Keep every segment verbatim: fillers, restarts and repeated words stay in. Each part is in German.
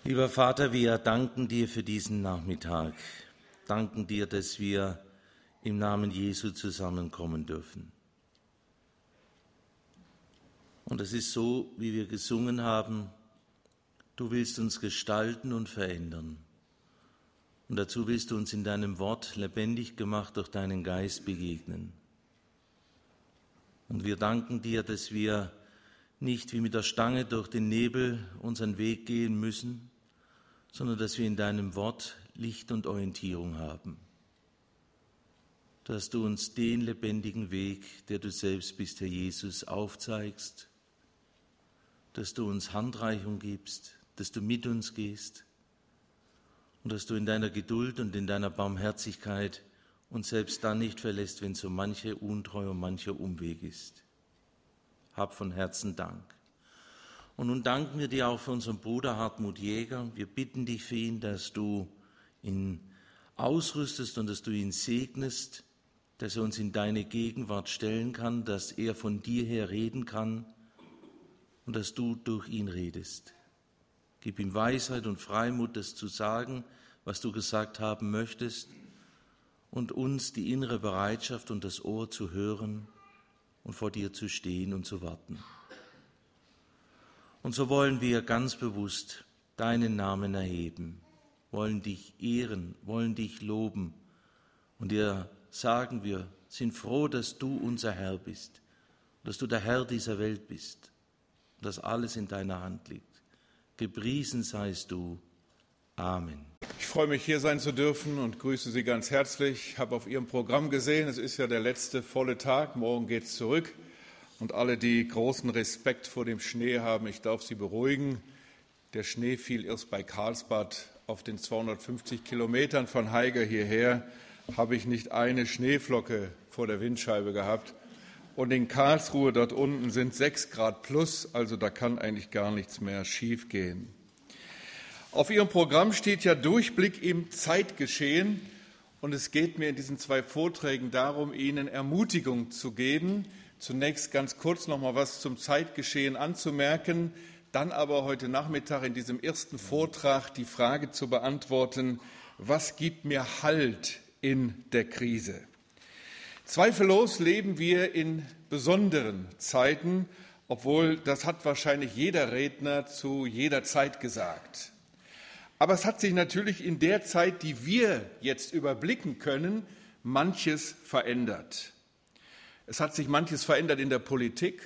Lieber Vater, wir danken dir für diesen Nachmittag. Danken dir, dass wir im Namen Jesu zusammenkommen dürfen. Und es ist so, wie wir gesungen haben, du willst uns gestalten und verändern. Und dazu willst du uns in deinem Wort lebendig gemacht durch deinen Geist begegnen. Und wir danken dir, dass wir nicht wie mit der Stange durch den Nebel unseren Weg gehen müssen, sondern dass wir in deinem Wort Licht und Orientierung haben. Dass du uns den lebendigen Weg, der du selbst bist, Herr Jesus, aufzeigst, dass du uns Handreichung gibst, dass du mit uns gehst und dass du in deiner Geduld und in deiner Barmherzigkeit uns selbst dann nicht verlässt, wenn so manche Untreue und mancher Umweg ist. Hab von Herzen Dank. Und nun danken wir dir auch für unseren Bruder Hartmut Jäger. Wir bitten dich für ihn, dass du ihn ausrüstest und dass du ihn segnest, dass er uns in deine Gegenwart stellen kann, dass er von dir her reden kann und dass du durch ihn redest. Gib ihm Weisheit und Freimut, das zu sagen, was du gesagt haben möchtest, und uns die innere Bereitschaft und das Ohr zu hören und vor dir zu stehen und zu warten. Und so wollen wir ganz bewusst deinen Namen erheben, wollen dich ehren, wollen dich loben und dir sagen, wir sind froh, dass du unser Herr bist, dass du der Herr dieser Welt bist, dass alles in deiner Hand liegt. Gepriesen seist du. Amen. Ich freue mich, hier sein zu dürfen und grüße Sie ganz herzlich. Ich habe auf Ihrem Programm gesehen, es ist ja der letzte volle Tag, morgen geht es zurück. Und alle, die großen Respekt vor dem Schnee haben, ich darf Sie beruhigen. Der Schnee fiel erst bei Karlsbad. Auf den zweihundertfünfzig Kilometern von Haiger hierher habe ich nicht eine Schneeflocke vor der Windscheibe gehabt. Und in Karlsruhe dort unten sind sechs Grad plus, also da kann eigentlich gar nichts mehr schiefgehen. Auf Ihrem Programm steht ja Durchblick im Zeitgeschehen. Und es geht mir in diesen zwei Vorträgen darum, Ihnen Ermutigung zu geben, zunächst ganz kurz noch mal was zum Zeitgeschehen anzumerken, dann aber heute Nachmittag in diesem ersten Vortrag die Frage zu beantworten, was gibt mir Halt in der Krise? Zweifellos leben wir in besonderen Zeiten, obwohl das hat wahrscheinlich jeder Redner zu jeder Zeit gesagt. Aber es hat sich natürlich in der Zeit, die wir jetzt überblicken können, manches verändert. Es hat sich manches verändert in der Politik.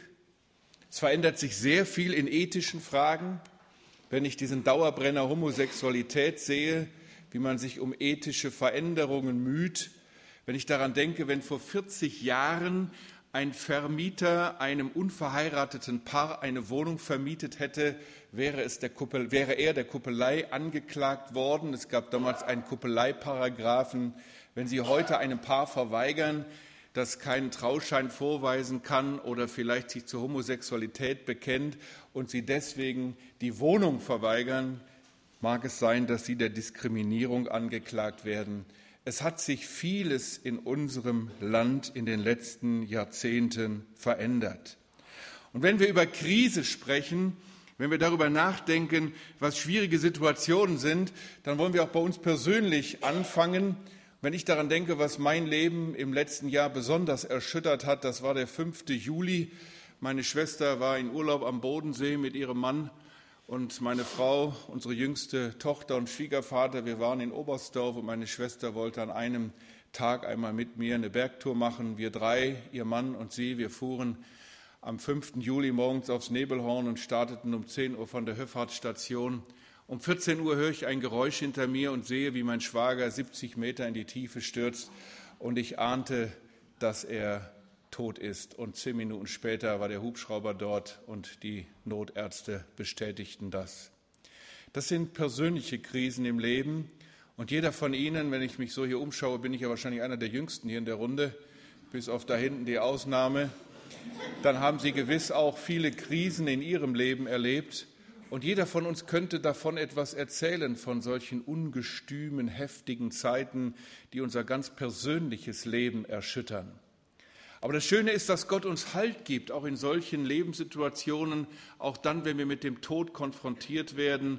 Es verändert sich sehr viel in ethischen Fragen. Wenn ich diesen Dauerbrenner Homosexualität sehe, wie man sich um ethische Veränderungen müht, wenn ich daran denke, wenn vor vierzig Jahren ein Vermieter einem unverheirateten Paar eine Wohnung vermietet hätte, wäre, es der Kuppel, wäre er der Kuppelei angeklagt worden. Es gab damals einen Kuppeleiparagraphen. Wenn Sie heute einem Paar verweigern, das keinen Trauschein vorweisen kann oder vielleicht sich zur Homosexualität bekennt und Sie deswegen die Wohnung verweigern, mag es sein, dass Sie der Diskriminierung angeklagt werden. Es hat sich vieles in unserem Land in den letzten Jahrzehnten verändert. Und wenn wir über Krise sprechen, wenn wir darüber nachdenken, was schwierige Situationen sind, dann wollen wir auch bei uns persönlich anfangen. Wenn ich daran denke, was mein Leben im letzten Jahr besonders erschüttert hat, das war der fünfte Juli. Meine Schwester war in Urlaub am Bodensee mit ihrem Mann und meine Frau, unsere jüngste Tochter und Schwiegervater. Wir waren in Oberstdorf und meine Schwester wollte an einem Tag einmal mit mir eine Bergtour machen. Wir drei, ihr Mann und sie, wir fuhren am fünften Juli morgens aufs Nebelhorn und starteten um zehn Uhr von der Höffahrtsstation. Um vierzehn Uhr höre ich ein Geräusch hinter mir und sehe, wie mein Schwager siebzig Meter in die Tiefe stürzt. Und ich ahnte, dass er tot ist. Und zehn Minuten später war der Hubschrauber dort und die Notärzte bestätigten das. Das sind persönliche Krisen im Leben. Und jeder von Ihnen, wenn ich mich so hier umschaue, bin ich ja wahrscheinlich einer der Jüngsten hier in der Runde, bis auf da hinten die Ausnahme. Dann haben Sie gewiss auch viele Krisen in Ihrem Leben erlebt. Und jeder von uns könnte davon etwas erzählen, von solchen ungestümen, heftigen Zeiten, die unser ganz persönliches Leben erschüttern. Aber das Schöne ist, dass Gott uns Halt gibt, auch in solchen Lebenssituationen, auch dann, wenn wir mit dem Tod konfrontiert werden,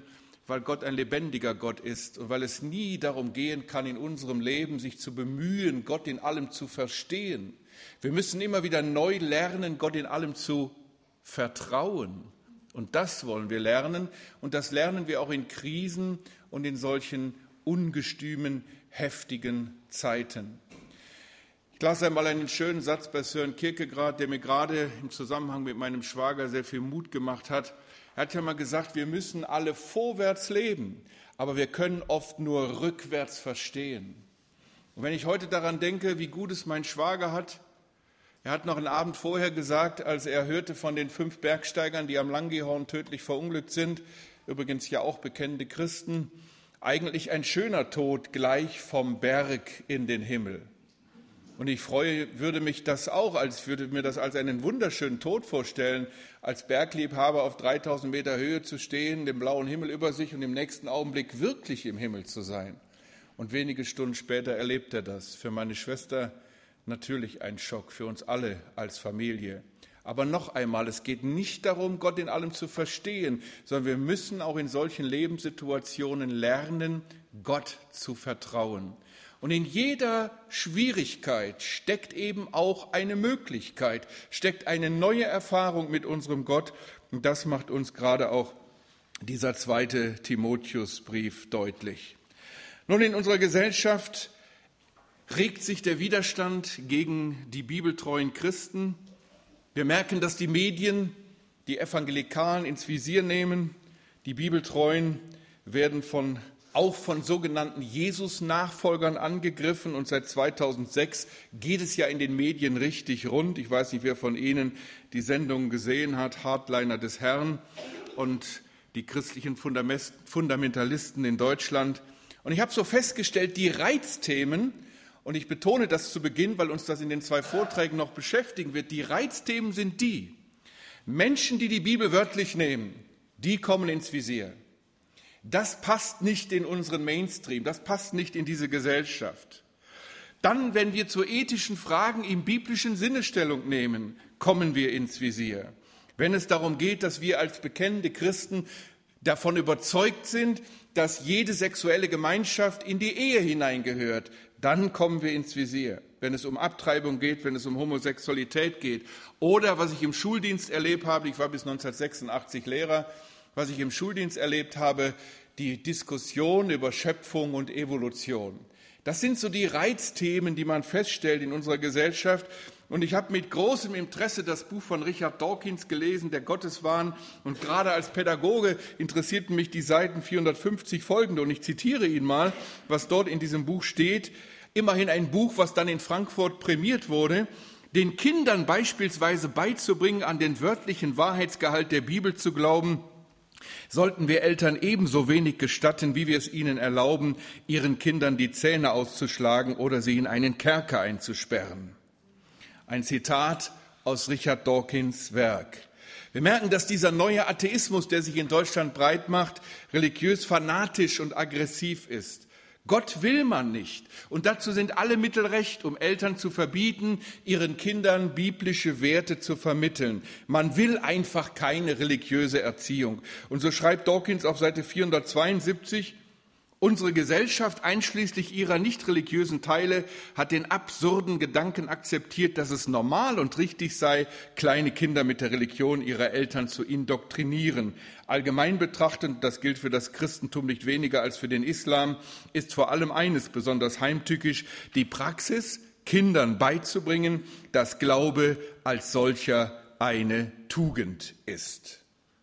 weil Gott ein lebendiger Gott ist und weil es nie darum gehen kann, in unserem Leben sich zu bemühen, Gott in allem zu verstehen. Wir müssen immer wieder neu lernen, Gott in allem zu vertrauen. Und das wollen wir lernen. Und das lernen wir auch in Krisen und in solchen ungestümen, heftigen Zeiten. Ich las einmal einen schönen Satz bei Søren Kierkegaard, der mir gerade im Zusammenhang mit meinem Schwager sehr viel Mut gemacht hat. Er hat ja mal gesagt, wir müssen alle vorwärts leben, aber wir können oft nur rückwärts verstehen. Und wenn ich heute daran denke, wie gut es mein Schwager hat, er hat noch einen Abend vorher gesagt, als er hörte von den fünf Bergsteigern, die am Langehorn tödlich verunglückt sind, übrigens ja auch bekennende Christen, eigentlich ein schöner Tod gleich vom Berg in den Himmel. Und ich freue, würde mich das auch, als würde mir das als einen wunderschönen Tod vorstellen, als Bergliebhaber auf dreitausend Meter Höhe zu stehen, den blauen Himmel über sich und im nächsten Augenblick wirklich im Himmel zu sein. Und wenige Stunden später erlebt er das. Für meine Schwester natürlich ein Schock, für uns alle als Familie. Aber noch einmal, es geht nicht darum, Gott in allem zu verstehen, sondern wir müssen auch in solchen Lebenssituationen lernen, Gott zu vertrauen. Und in jeder Schwierigkeit steckt eben auch eine Möglichkeit, steckt eine neue Erfahrung mit unserem Gott. Und das macht uns gerade auch dieser zweite Timotheusbrief deutlich. Nun, in unserer Gesellschaft regt sich der Widerstand gegen die bibeltreuen Christen. Wir merken, dass die Medien die Evangelikalen ins Visier nehmen. Die Bibeltreuen werden von auch von sogenannten Jesus-Nachfolgern angegriffen. Und seit zweitausendsechs geht es ja in den Medien richtig rund. Ich weiß nicht, wer von Ihnen die Sendung gesehen hat, Hardliner des Herrn und die christlichen Fundamentalisten in Deutschland. Und ich habe so festgestellt, die Reizthemen, und ich betone das zu Beginn, weil uns das in den zwei Vorträgen noch beschäftigen wird, die Reizthemen sind die: Menschen, die die Bibel wörtlich nehmen, die kommen ins Visier. Das passt nicht in unseren Mainstream, das passt nicht in diese Gesellschaft. Dann, wenn wir zu ethischen Fragen im biblischen Sinne Stellung nehmen, kommen wir ins Visier. Wenn es darum geht, dass wir als bekennende Christen davon überzeugt sind, dass jede sexuelle Gemeinschaft in die Ehe hineingehört, dann kommen wir ins Visier. Wenn es um Abtreibung geht, wenn es um Homosexualität geht. Oder was ich im Schuldienst erlebt habe, ich war bis neunzehnhundertsechsundachtzig Lehrer, was ich im Schuldienst erlebt habe, die Diskussion über Schöpfung und Evolution. Das sind so die Reizthemen, die man feststellt in unserer Gesellschaft. Und ich habe mit großem Interesse das Buch von Richard Dawkins gelesen, Der Gotteswahn. Und gerade als Pädagoge interessierten mich die Seiten vierhundertfünfzig folgende. Und ich zitiere Ihnen mal, was dort in diesem Buch steht. Immerhin ein Buch, was dann in Frankfurt prämiert wurde. Den Kindern beispielsweise beizubringen, an den wörtlichen Wahrheitsgehalt der Bibel zu glauben, sollten wir Eltern ebenso wenig gestatten, wie wir es ihnen erlauben, ihren Kindern die Zähne auszuschlagen oder sie in einen Kerker einzusperren. Ein Zitat aus Richard Dawkins Werk. Wir merken, dass dieser neue Atheismus, der sich in Deutschland breit macht, religiös fanatisch und aggressiv ist. Gott will man nicht. Und dazu sind alle Mittel recht, um Eltern zu verbieten, ihren Kindern biblische Werte zu vermitteln. Man will einfach keine religiöse Erziehung. Und so schreibt Dawkins auf Seite vierhundertzweiundsiebzig, unsere Gesellschaft, einschließlich ihrer nicht religiösen Teile, hat den absurden Gedanken akzeptiert, dass es normal und richtig sei, kleine Kinder mit der Religion ihrer Eltern zu indoktrinieren. Allgemein betrachtend, das gilt für das Christentum nicht weniger als für den Islam, ist vor allem eines besonders heimtückisch: die Praxis, Kindern beizubringen, dass Glaube als solcher eine Tugend ist.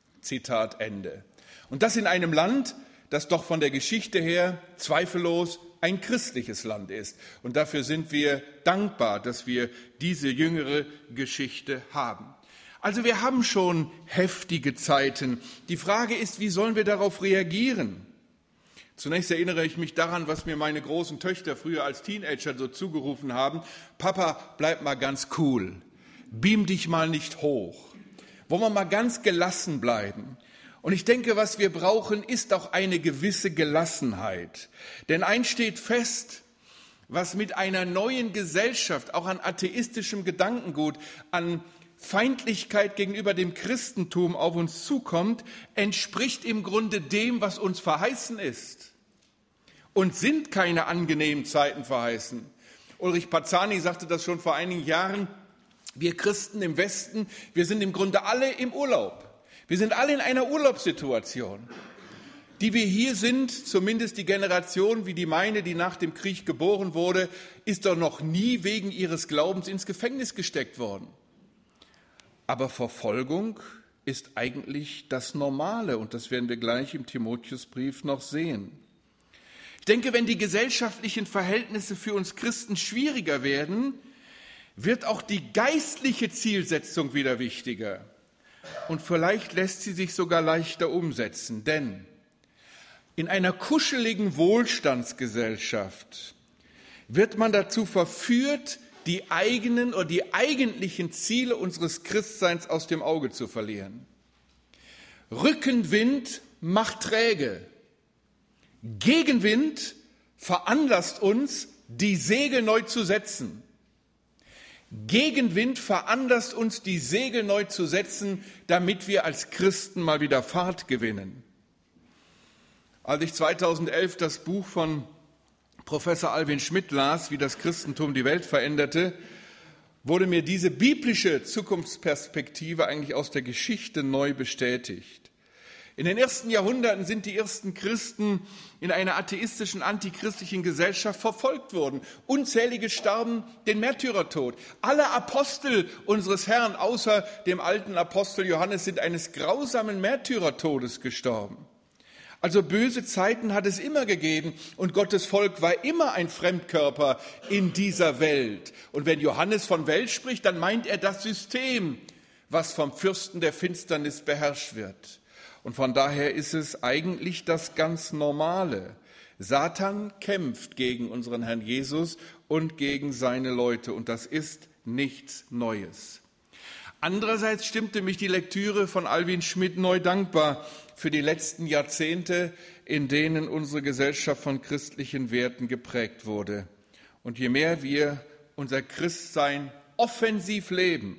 Zitat Ende. Und das in einem Land, das doch von der Geschichte her zweifellos ein christliches Land ist. Und dafür sind wir dankbar, dass wir diese jüngere Geschichte haben. Also wir haben schon heftige Zeiten. Die Frage ist, wie sollen wir darauf reagieren? Zunächst erinnere ich mich daran, was mir meine großen Töchter früher als Teenager so zugerufen haben. Papa, bleib mal ganz cool. Beam dich mal nicht hoch. Wollen wir mal ganz gelassen bleiben? Und ich denke, was wir brauchen, ist auch eine gewisse Gelassenheit. Denn eins steht fest: Was mit einer neuen Gesellschaft, auch an atheistischem Gedankengut, an Feindlichkeit gegenüber dem Christentum auf uns zukommt, entspricht im Grunde dem, was uns verheißen ist. Und sind keine angenehmen Zeiten verheißen. Ulrich Parzani sagte das schon vor einigen Jahren. Wir Christen im Westen, wir sind im Grunde alle im Urlaub. Wir sind alle in einer Urlaubssituation. Die wir hier sind, zumindest die Generation wie die meine, die nach dem Krieg geboren wurde, ist doch noch nie wegen ihres Glaubens ins Gefängnis gesteckt worden. Aber Verfolgung ist eigentlich das Normale und das werden wir gleich im Timotheusbrief noch sehen. Ich denke, wenn die gesellschaftlichen Verhältnisse für uns Christen schwieriger werden, wird auch die geistliche Zielsetzung wieder wichtiger. Und vielleicht lässt sie sich sogar leichter umsetzen, denn in einer kuscheligen Wohlstandsgesellschaft wird man dazu verführt, die eigenen oder die eigentlichen Ziele unseres Christseins aus dem Auge zu verlieren. Rückenwind macht träge. Gegenwind veranlasst uns, die Segel neu zu setzen. Gegenwind veranlasst uns, die Segel neu zu setzen, damit wir als Christen mal wieder Fahrt gewinnen. Als ich zweitausendelf das Buch von Professor Alwin Schmidt las, wie das Christentum die Welt veränderte, wurde mir diese biblische Zukunftsperspektive eigentlich aus der Geschichte neu bestätigt. In den ersten Jahrhunderten sind die ersten Christen in einer atheistischen, antichristlichen Gesellschaft verfolgt worden. Unzählige starben den Märtyrertod. Alle Apostel unseres Herrn, außer dem alten Apostel Johannes, sind eines grausamen Märtyrertodes gestorben. Also böse Zeiten hat es immer gegeben und Gottes Volk war immer ein Fremdkörper in dieser Welt. Und wenn Johannes von Welt spricht, dann meint er das System, was vom Fürsten der Finsternis beherrscht wird. Und von daher ist es eigentlich das ganz Normale. Satan kämpft gegen unseren Herrn Jesus und gegen seine Leute und das ist nichts Neues. Andererseits stimmte mich die Lektüre von Alwin Schmidt neu dankbar für die letzten Jahrzehnte, in denen unsere Gesellschaft von christlichen Werten geprägt wurde. Und je mehr wir unser Christsein offensiv leben,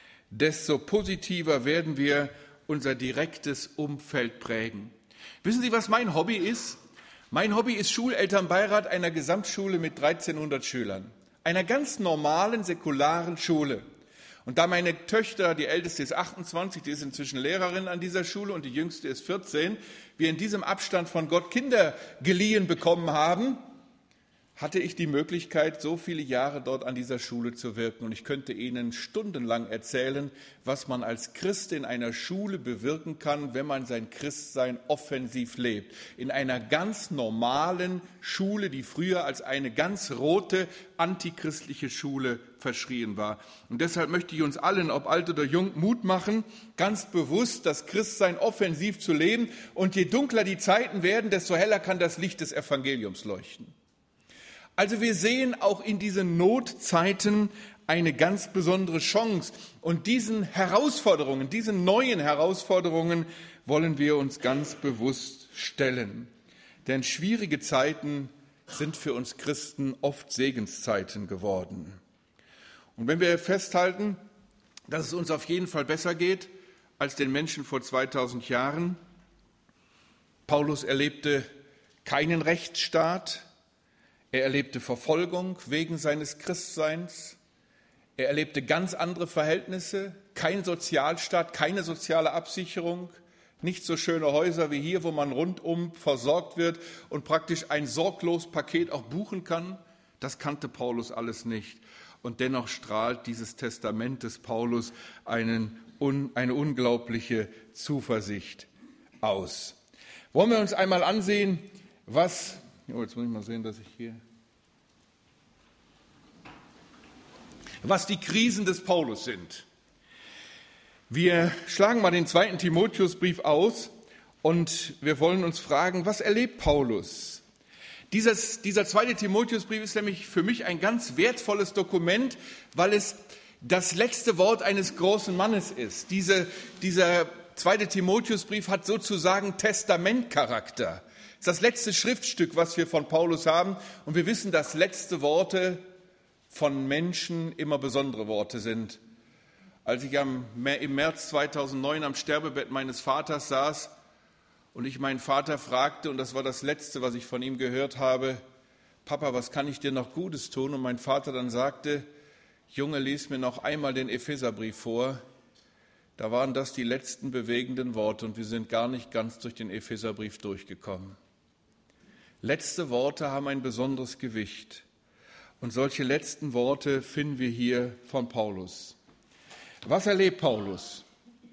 desto positiver werden wir unser direktes Umfeld prägen. Wissen Sie, was mein Hobby ist? Mein Hobby ist Schulelternbeirat einer Gesamtschule mit dreizehnhundert Schülern, einer ganz normalen, säkularen Schule. Und da meine Töchter, die älteste ist achtundzwanzig, die ist inzwischen Lehrerin an dieser Schule und die jüngste ist vierzehn, wir in diesem Abstand von Gott Kinder geliehen bekommen haben, hatte ich die Möglichkeit, so viele Jahre dort an dieser Schule zu wirken. Und ich könnte Ihnen stundenlang erzählen, was man als Christ in einer Schule bewirken kann, wenn man sein Christsein offensiv lebt. In einer ganz normalen Schule, die früher als eine ganz rote, antichristliche Schule verschrien war. Und deshalb möchte ich uns allen, ob alt oder jung, Mut machen, ganz bewusst das Christsein offensiv zu leben. Und je dunkler die Zeiten werden, desto heller kann das Licht des Evangeliums leuchten. Also wir sehen auch in diesen Notzeiten eine ganz besondere Chance. Und diesen Herausforderungen, diesen neuen Herausforderungen wollen wir uns ganz bewusst stellen. Denn schwierige Zeiten sind für uns Christen oft Segenszeiten geworden. Und wenn wir festhalten, dass es uns auf jeden Fall besser geht als den Menschen vor zweitausend Jahren, Paulus erlebte keinen Rechtsstaat, er erlebte Verfolgung wegen seines Christseins. Er erlebte ganz andere Verhältnisse, kein Sozialstaat, keine soziale Absicherung, nicht so schöne Häuser wie hier, wo man rundum versorgt wird und praktisch ein Sorglos-Paket auch buchen kann. Das kannte Paulus alles nicht. Und dennoch strahlt dieses Testament des Paulus einen, eine unglaubliche Zuversicht aus. Wollen wir uns einmal ansehen, was... Oh, jetzt muss ich mal sehen, dass ich hier... Was die Krisen des Paulus sind. Wir schlagen mal den zweiten Timotheusbrief aus und wir wollen uns fragen, was erlebt Paulus? Dieses, dieser zweite Timotheusbrief ist nämlich für mich ein ganz wertvolles Dokument, weil es das letzte Wort eines großen Mannes ist. Diese, dieser zweite Timotheusbrief hat sozusagen Testamentcharakter. Es ist das letzte Schriftstück, was wir von Paulus haben. Und wir wissen, dass letzte Worte von Menschen immer besondere Worte sind. Als ich am, im März zweitausendneun am Sterbebett meines Vaters saß und ich meinen Vater fragte, und das war das Letzte, was ich von ihm gehört habe, Papa, was kann ich dir noch Gutes tun? Und mein Vater dann sagte, Junge, lies mir noch einmal den Epheserbrief vor. Da waren das die letzten bewegenden Worte und wir sind gar nicht ganz durch den Epheserbrief durchgekommen. Letzte Worte haben ein besonderes Gewicht. Und solche letzten Worte finden wir hier von Paulus. Was erlebt Paulus?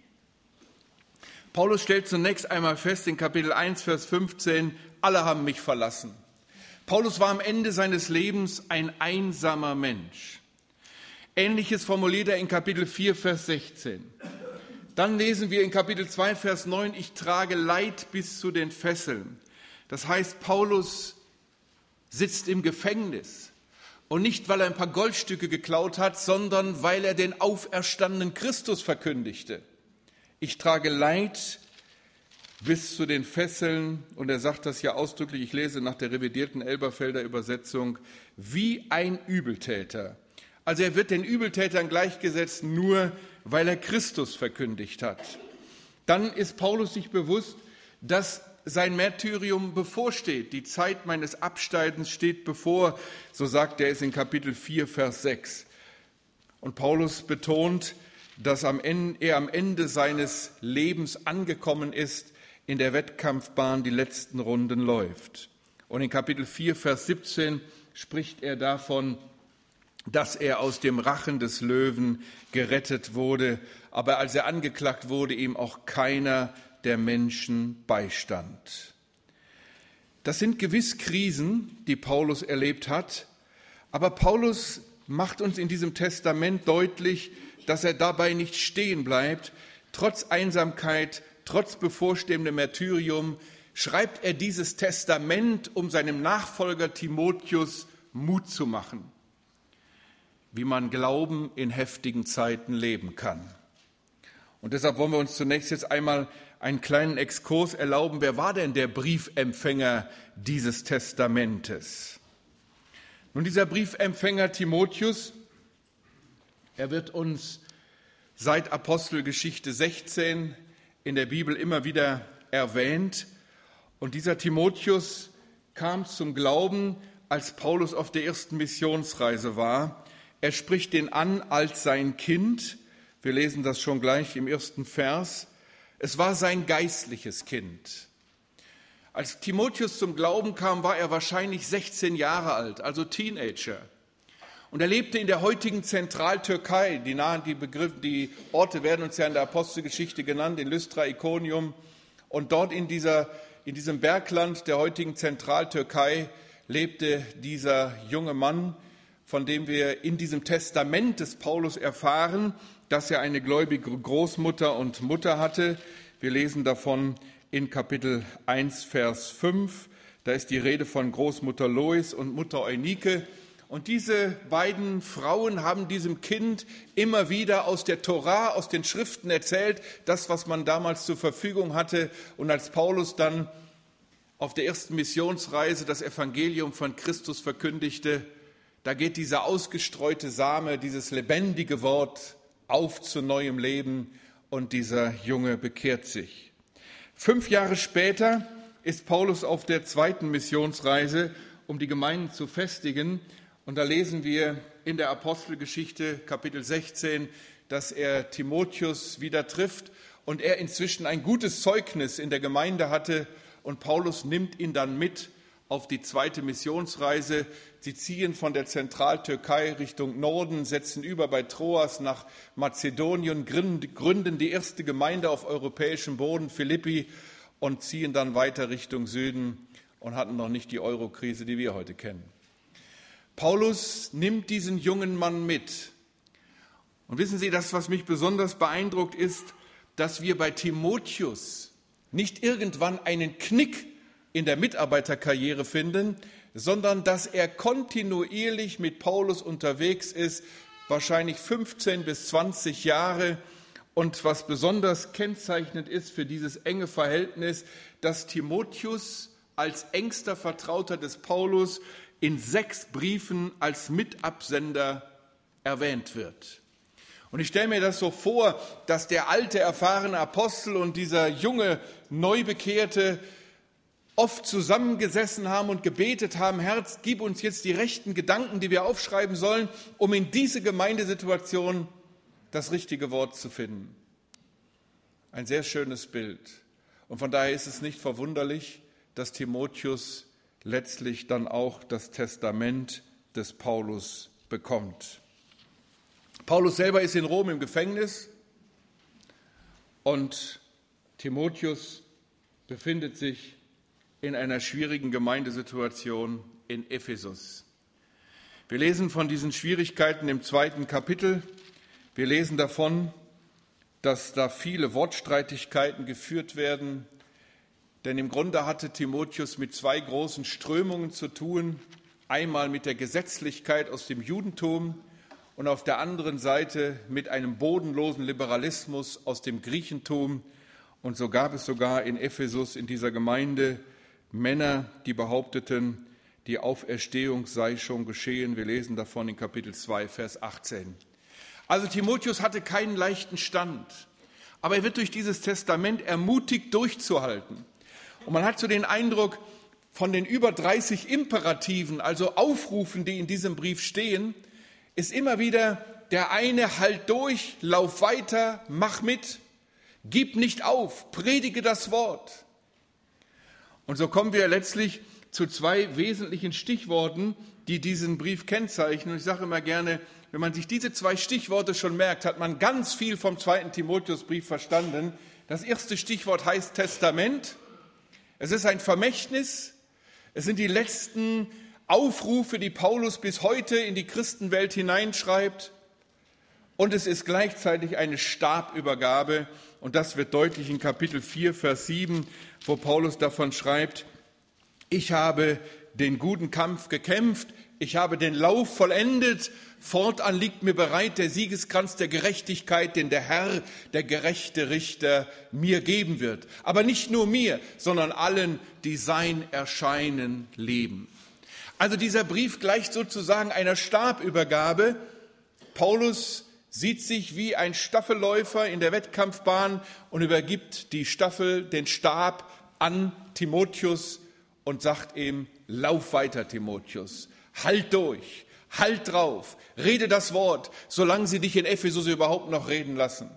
Paulus stellt zunächst einmal fest in Kapitel eins, Vers fünfzehn, alle haben mich verlassen. Paulus war am Ende seines Lebens ein einsamer Mensch. Ähnliches formuliert er in Kapitel vier, Vers sechzehn. Dann lesen wir in Kapitel zwei, Vers neun, ich trage Leid bis zu den Fesseln. Das heißt, Paulus sitzt im Gefängnis. Und nicht, weil er ein paar Goldstücke geklaut hat, sondern weil er den auferstandenen Christus verkündigte. Ich trage Leid bis zu den Fesseln, und er sagt das ja ausdrücklich, ich lese nach der revidierten Elberfelder Übersetzung, wie ein Übeltäter. Also er wird den Übeltätern gleichgesetzt, nur weil er Christus verkündigt hat. Dann ist Paulus sich bewusst, dass sein Märtyrium bevorsteht. Die Zeit meines Absteigens steht bevor, so sagt er es in Kapitel vier, Vers sechs. Und Paulus betont, dass am Ende, er am Ende seines Lebens angekommen ist, in der Wettkampfbahn die letzten Runden läuft. Und in Kapitel vier, Vers siebzehn spricht er davon, dass er aus dem Rachen des Löwen gerettet wurde, aber als er angeklagt wurde, ihm auch keiner der Menschen beistand. Das sind gewiss Krisen, die Paulus erlebt hat, aber Paulus macht uns in diesem Testament deutlich, dass er dabei nicht stehen bleibt. Trotz Einsamkeit, trotz bevorstehendem Märtyrium schreibt er dieses Testament, um seinem Nachfolger Timotheus Mut zu machen, wie man Glauben in heftigen Zeiten leben kann. Und deshalb wollen wir uns zunächst jetzt einmal einen kleinen Exkurs erlauben. Wer war denn der Briefempfänger dieses Testamentes? Nun, dieser Briefempfänger Timotheus, er wird uns seit Apostelgeschichte sechzehn in der Bibel immer wieder erwähnt. Und dieser Timotheus kam zum Glauben, als Paulus auf der ersten Missionsreise war. Er spricht ihn an als sein Kind. Wir lesen das schon gleich im ersten Vers. Es war sein geistliches Kind. Als Timotheus zum Glauben kam, war er wahrscheinlich sechzehn Jahre alt, also Teenager. Und er lebte in der heutigen Zentraltürkei. Die, nahen, die, Begriff, die Orte werden uns ja in der Apostelgeschichte genannt, in Lystra, Ikonium. Und dort in, dieser, in diesem Bergland der heutigen Zentraltürkei lebte dieser junge Mann, von dem wir in diesem Testament des Paulus erfahren, dass er eine gläubige Großmutter und Mutter hatte. Wir lesen davon in Kapitel eins, Vers fünf. Da ist die Rede von Großmutter Lois und Mutter Eunike. Und diese beiden Frauen haben diesem Kind immer wieder aus der Tora, aus den Schriften erzählt, das, was man damals zur Verfügung hatte. Und als Paulus dann auf der ersten Missionsreise das Evangelium von Christus verkündigte, da geht dieser ausgestreute Same, dieses lebendige Wort auf zu neuem Leben und dieser Junge bekehrt sich. Fünf Jahre später ist Paulus auf der zweiten Missionsreise, um die Gemeinden zu festigen. Und da lesen wir in der Apostelgeschichte Kapitel sechzehn, dass er Timotheus wieder trifft und er inzwischen ein gutes Zeugnis in der Gemeinde hatte. Und Paulus nimmt ihn dann mit auf die zweite Missionsreise. Sie ziehen von der Zentraltürkei Richtung Norden, setzen über bei Troas nach Mazedonien, gründen die erste Gemeinde auf europäischem Boden, Philippi, und ziehen dann weiter Richtung Süden und hatten noch nicht die Euro-Krise, die wir heute kennen. Paulus nimmt diesen jungen Mann mit. Und wissen Sie, das, was mich besonders beeindruckt, ist, dass wir bei Timotheus nicht irgendwann einen Knick in der Mitarbeiterkarriere finden, sondern dass er kontinuierlich mit Paulus unterwegs ist, wahrscheinlich fünfzehn bis zwanzig Jahre. Und was besonders kennzeichnend ist für dieses enge Verhältnis, dass Timotheus als engster Vertrauter des Paulus in sechs Briefen als Mitabsender erwähnt wird. Und ich stelle mir das so vor, dass der alte, erfahrene Apostel und dieser junge, Neubekehrte oft zusammengesessen haben und gebetet haben, Herr, gib uns jetzt die rechten Gedanken, die wir aufschreiben sollen, um in diese Gemeindesituation das richtige Wort zu finden. Ein sehr schönes Bild. Und von daher ist es nicht verwunderlich, dass Timotheus letztlich dann auch das Testament des Paulus bekommt. Paulus selber ist in Rom im Gefängnis und Timotheus befindet sich in einer schwierigen Gemeindesituation in Ephesus. Wir lesen von diesen Schwierigkeiten im zweiten Kapitel. Wir lesen davon, dass da viele Wortstreitigkeiten geführt werden, denn im Grunde hatte Timotheus mit zwei großen Strömungen zu tun, einmal mit der Gesetzlichkeit aus dem Judentum und auf der anderen Seite mit einem bodenlosen Liberalismus aus dem Griechentum. Und so gab es sogar in Ephesus, in dieser Gemeinde, Männer, die behaupteten, die Auferstehung sei schon geschehen. Wir lesen davon in Kapitel zwei, Vers achtzehn. Also Timotheus hatte keinen leichten Stand, aber er wird durch dieses Testament ermutigt, durchzuhalten. Und man hat so den Eindruck, von den über dreißig Imperativen, also Aufrufen, die in diesem Brief stehen, ist immer wieder der eine: Halt durch, lauf weiter, mach mit, gib nicht auf, predige das Wort. Und so kommen wir letztlich zu zwei wesentlichen Stichworten, die diesen Brief kennzeichnen. Und ich sage immer gerne, wenn man sich diese zwei Stichworte schon merkt, hat man ganz viel vom zweiten Timotheusbrief verstanden. Das erste Stichwort heißt Testament. Es ist ein Vermächtnis. Es sind die letzten Aufrufe, die Paulus bis heute in die Christenwelt hineinschreibt. Und es ist gleichzeitig eine Stabübergabe. Und das wird deutlich in Kapitel vier, Vers sieben, wo Paulus davon schreibt: Ich habe den guten Kampf gekämpft, ich habe den Lauf vollendet, fortan liegt mir bereit der Siegeskranz der Gerechtigkeit, den der Herr, der gerechte Richter, mir geben wird. Aber nicht nur mir, sondern allen, die sein Erscheinen lieben. Also dieser Brief gleicht sozusagen einer Stabübergabe. Paulus sieht sich wie ein Staffelläufer in der Wettkampfbahn und übergibt die Staffel, den Stab an Timotheus und sagt ihm: Lauf weiter, Timotheus, halt durch, halt drauf, rede das Wort, solange sie dich in Ephesus überhaupt noch reden lassen.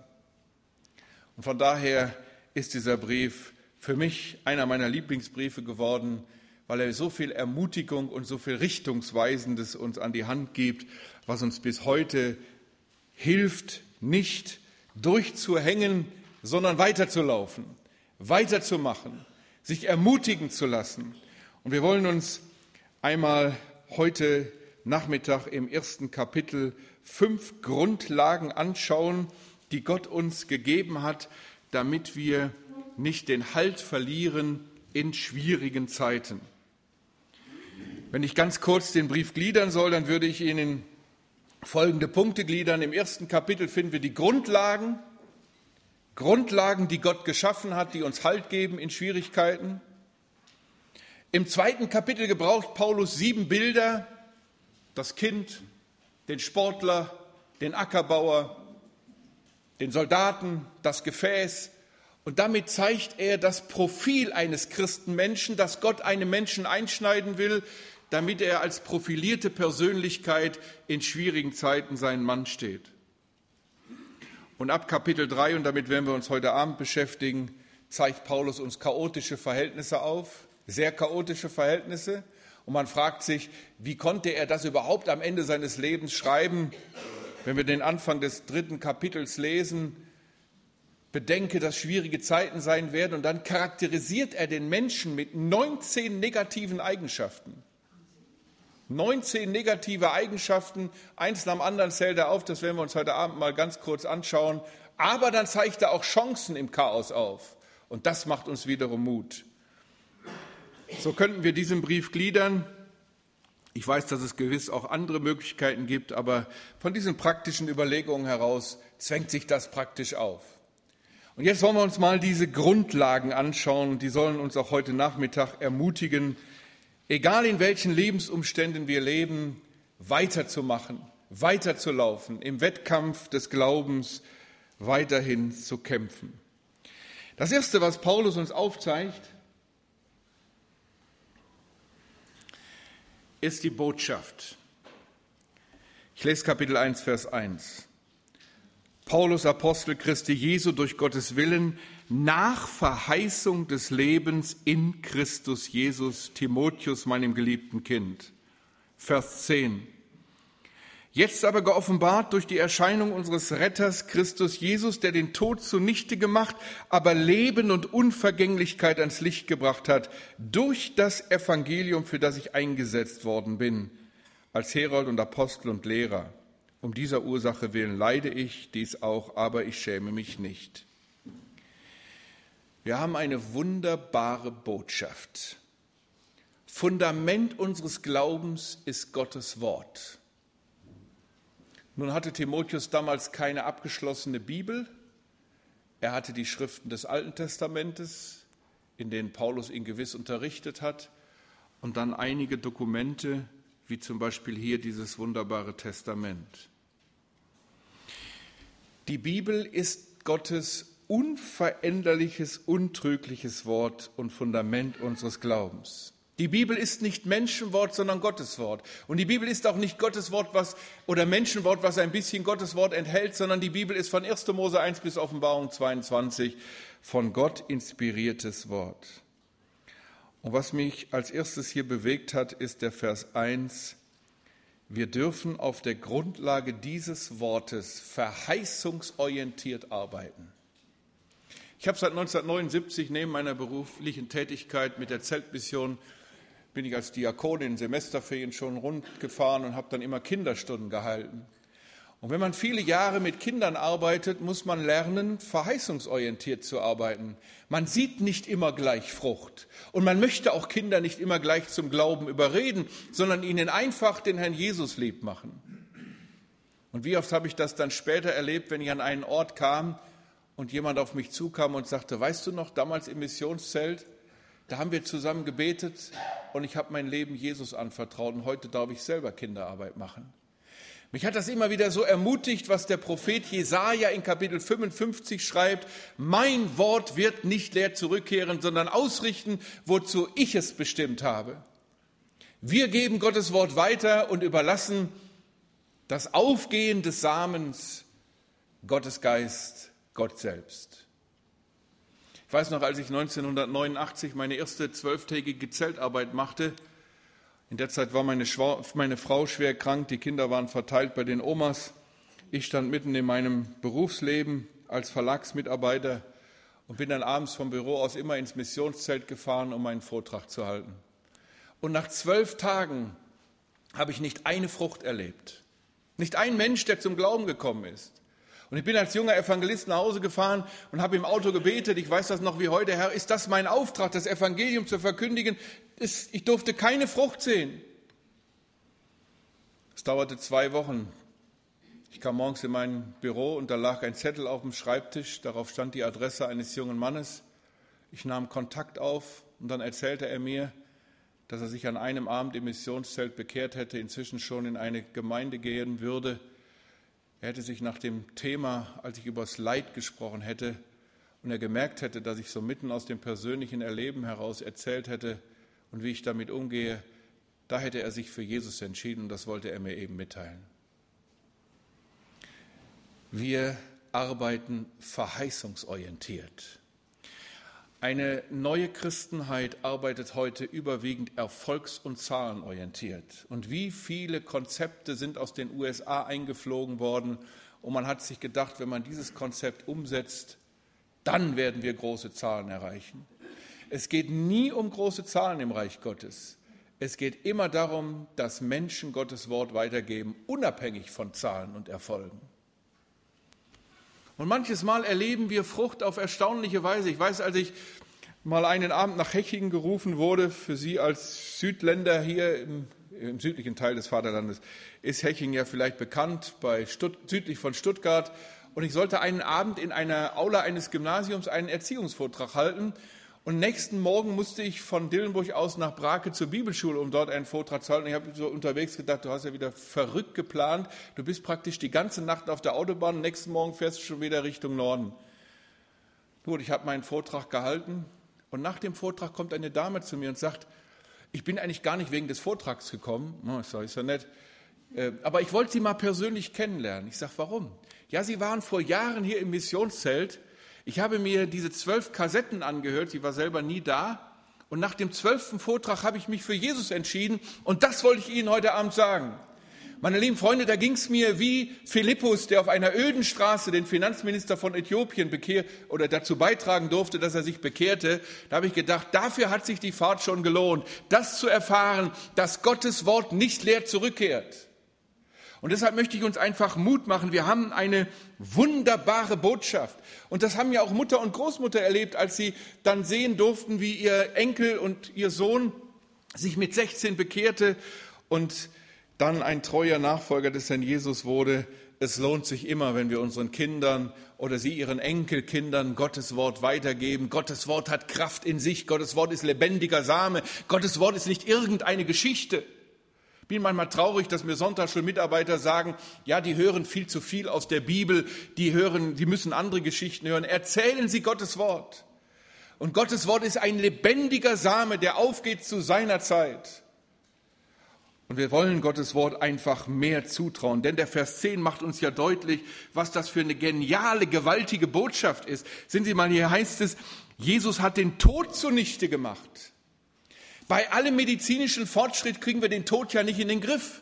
Und von daher ist dieser Brief für mich einer meiner Lieblingsbriefe geworden, weil er so viel Ermutigung und so viel Richtungsweisendes uns an die Hand gibt, was uns bis heute hilft, nicht durchzuhängen, sondern weiterzulaufen, weiterzumachen, sich ermutigen zu lassen. Und wir wollen uns einmal heute Nachmittag im ersten Kapitel fünf Grundlagen anschauen, die Gott uns gegeben hat, damit wir nicht den Halt verlieren in schwierigen Zeiten. Wenn ich ganz kurz den Brief gliedern soll, dann würde ich ihn in folgende Punkte gliedern. Im ersten Kapitel finden wir die Grundlagen, Grundlagen, die Gott geschaffen hat, die uns Halt geben in Schwierigkeiten. Im zweiten Kapitel gebraucht Paulus sieben Bilder: das Kind, den Sportler, den Ackerbauer, den Soldaten, das Gefäß. Und damit zeigt er das Profil eines Christenmenschen, das Gott einem Menschen einschneiden will, damit er als profilierte Persönlichkeit in schwierigen Zeiten seinen Mann steht. Und ab Kapitel drei, und damit werden wir uns heute Abend beschäftigen, zeigt Paulus uns chaotische Verhältnisse auf, sehr chaotische Verhältnisse. Und man fragt sich, wie konnte er das überhaupt am Ende seines Lebens schreiben? Wenn wir den Anfang des dritten Kapitels lesen, bedenke, dass schwierige Zeiten sein werden, und dann charakterisiert er den Menschen mit neunzehn negativen Eigenschaften. neunzehn negative Eigenschaften, eins nach dem anderen zählt er auf, das werden wir uns heute Abend mal ganz kurz anschauen. Aber dann zeigt er auch Chancen im Chaos auf, und das macht uns wiederum Mut. So könnten wir diesen Brief gliedern. Ich weiß, dass es gewiss auch andere Möglichkeiten gibt, aber von diesen praktischen Überlegungen heraus zwängt sich das praktisch auf. Und jetzt wollen wir uns mal diese Grundlagen anschauen, die sollen uns auch heute Nachmittag ermutigen, egal in welchen Lebensumständen wir leben, weiterzumachen, weiterzulaufen, im Wettkampf des Glaubens weiterhin zu kämpfen. Das Erste, was Paulus uns aufzeigt, ist die Botschaft. Ich lese Kapitel eins, Vers eins. Paulus, Apostel Christi Jesu, durch Gottes Willen, nach Verheißung des Lebens in Christus Jesus, Timotheus, meinem geliebten Kind. Vers zehn. Jetzt aber geoffenbart durch die Erscheinung unseres Retters Christus Jesus, der den Tod zunichte gemacht, aber Leben und Unvergänglichkeit ans Licht gebracht hat, durch das Evangelium, für das ich eingesetzt worden bin, als Herold und Apostel und Lehrer. Um dieser Ursache willen leide ich dies auch, aber ich schäme mich nicht. Wir haben eine wunderbare Botschaft. Fundament unseres Glaubens ist Gottes Wort. Nun hatte Timotheus damals keine abgeschlossene Bibel. Er hatte die Schriften des Alten Testamentes, in denen Paulus ihn gewiss unterrichtet hat, und dann einige Dokumente, wie zum Beispiel hier dieses wunderbare Testament. Die Bibel ist Gottes unveränderliches, untrügliches Wort und Fundament unseres Glaubens. Die Bibel ist nicht Menschenwort, sondern Gottes Wort. Und die Bibel ist auch nicht Gottes Wort was, oder Menschenwort, was ein bisschen Gottes Wort enthält, sondern die Bibel ist von erster Mose eins bis Offenbarung zweiundzwanzig von Gott inspiriertes Wort. Und was mich als erstes hier bewegt hat, ist der Vers eins. Wir dürfen auf der Grundlage dieses Wortes verheißungsorientiert arbeiten. Ich habe seit neunzehnhundertneunundsiebzig neben meiner beruflichen Tätigkeit mit der Zeltmission, bin ich als Diakon in Semesterferien schon rundgefahren und habe dann immer Kinderstunden gehalten. Und wenn man viele Jahre mit Kindern arbeitet, muss man lernen, verheißungsorientiert zu arbeiten. Man sieht nicht immer gleich Frucht. Und man möchte auch Kinder nicht immer gleich zum Glauben überreden, sondern ihnen einfach den Herrn Jesus lieb machen. Und wie oft habe ich das dann später erlebt, wenn ich an einen Ort kam und jemand auf mich zukam und sagte, weißt du noch, damals im Missionszelt, da haben wir zusammen gebetet und ich habe mein Leben Jesus anvertraut und heute darf ich selber Kinderarbeit machen. Mich hat das immer wieder so ermutigt, was der Prophet Jesaja in Kapitel fünfundfünfzig schreibt. Mein Wort wird nicht leer zurückkehren, sondern ausrichten, wozu ich es bestimmt habe. Wir geben Gottes Wort weiter und überlassen das Aufgehen des Samens Gottes Geist, Gott selbst. Ich weiß noch, als ich neunzehnhundertneunundachtzig meine erste zwölftägige Zeltarbeit machte, in der Zeit war meine, Schwa- meine Frau schwer krank, die Kinder waren verteilt bei den Omas. Ich stand mitten in meinem Berufsleben als Verlagsmitarbeiter und bin dann abends vom Büro aus immer ins Missionszelt gefahren, um meinen Vortrag zu halten. Und nach zwölf Tagen habe ich nicht eine Frucht erlebt. Nicht ein Mensch, der zum Glauben gekommen ist. Und ich bin als junger Evangelist nach Hause gefahren und habe im Auto gebetet, ich weiß das noch wie heute, Herr, ist das mein Auftrag, das Evangelium zu verkündigen? Ich durfte keine Frucht sehen. Es dauerte zwei Wochen. Ich kam morgens in mein Büro und da lag ein Zettel auf dem Schreibtisch, darauf stand die Adresse eines jungen Mannes. Ich nahm Kontakt auf und dann erzählte er mir, dass er sich an einem Abend im Missionszelt bekehrt hätte, inzwischen schon in eine Gemeinde gehen würde. Er hätte sich nach dem Thema, als ich über das Leid gesprochen hätte und er gemerkt hätte, dass ich so mitten aus dem persönlichen Erleben heraus erzählt hätte und wie ich damit umgehe, da hätte er sich für Jesus entschieden und das wollte er mir eben mitteilen. Wir arbeiten verheißungsorientiert. Eine neue Christenheit arbeitet heute überwiegend erfolgs- und zahlenorientiert. Und wie viele Konzepte sind aus den U S A eingeflogen worden und man hat sich gedacht, wenn man dieses Konzept umsetzt, dann werden wir große Zahlen erreichen. Es geht nie um große Zahlen im Reich Gottes. Es geht immer darum, dass Menschen Gottes Wort weitergeben, unabhängig von Zahlen und Erfolgen. Und manches Mal erleben wir Frucht auf erstaunliche Weise. Ich weiß, als ich mal einen Abend nach Hechingen gerufen wurde, für Sie als Südländer hier im, im südlichen Teil des Vaterlandes, ist Hechingen ja vielleicht bekannt, bei Stutt, südlich von Stuttgart. Und ich sollte einen Abend in einer Aula eines Gymnasiums einen Erziehungsvortrag halten. Und nächsten Morgen musste ich von Dillenburg aus nach Brake zur Bibelschule, um dort einen Vortrag zu halten. Ich habe so unterwegs gedacht, du hast ja wieder verrückt geplant. Du bist praktisch die ganze Nacht auf der Autobahn und nächsten Morgen fährst du schon wieder Richtung Norden. Gut, ich habe meinen Vortrag gehalten und nach dem Vortrag kommt eine Dame zu mir und sagt, ich bin eigentlich gar nicht wegen des Vortrags gekommen. Oh, ich sage, ist ja nett. Aber ich wollte Sie mal persönlich kennenlernen. Ich sage, warum? Ja, Sie waren vor Jahren hier im Missionszelt. Ich habe mir diese zwölf Kassetten angehört, sie war selber nie da. Und nach dem zwölften Vortrag habe ich mich für Jesus entschieden. Und das wollte ich Ihnen heute Abend sagen. Meine lieben Freunde, da ging es mir wie Philippus, der auf einer öden Straße den Finanzminister von Äthiopien bekehr, oder dazu beitragen durfte, dass er sich bekehrte. Da habe ich gedacht, dafür hat sich die Fahrt schon gelohnt, das zu erfahren, dass Gottes Wort nicht leer zurückkehrt. Und deshalb möchte ich uns einfach Mut machen. Wir haben eine wunderbare Botschaft. Und das haben ja auch Mutter und Großmutter erlebt, als sie dann sehen durften, wie ihr Enkel und ihr Sohn sich mit sechzehn bekehrte und dann ein treuer Nachfolger des Herrn Jesus wurde. Es lohnt sich immer, wenn wir unseren Kindern oder sie ihren Enkelkindern Gottes Wort weitergeben. Gottes Wort hat Kraft in sich. Gottes Wort ist lebendiger Same. Gottes Wort ist nicht irgendeine Geschichte. Ich bin manchmal traurig, dass mir Sonntagsschulmitarbeiter sagen, ja, die hören viel zu viel aus der Bibel, die hören, die müssen andere Geschichten hören. Erzählen Sie Gottes Wort. Und Gottes Wort ist ein lebendiger Same, der aufgeht zu seiner Zeit. Und wir wollen Gottes Wort einfach mehr zutrauen, denn der Vers zehn macht uns ja deutlich, was das für eine geniale, gewaltige Botschaft ist. Sehen Sie mal, hier heißt es, Jesus hat den Tod zunichte gemacht. Bei allem medizinischen Fortschritt kriegen wir den Tod ja nicht in den Griff.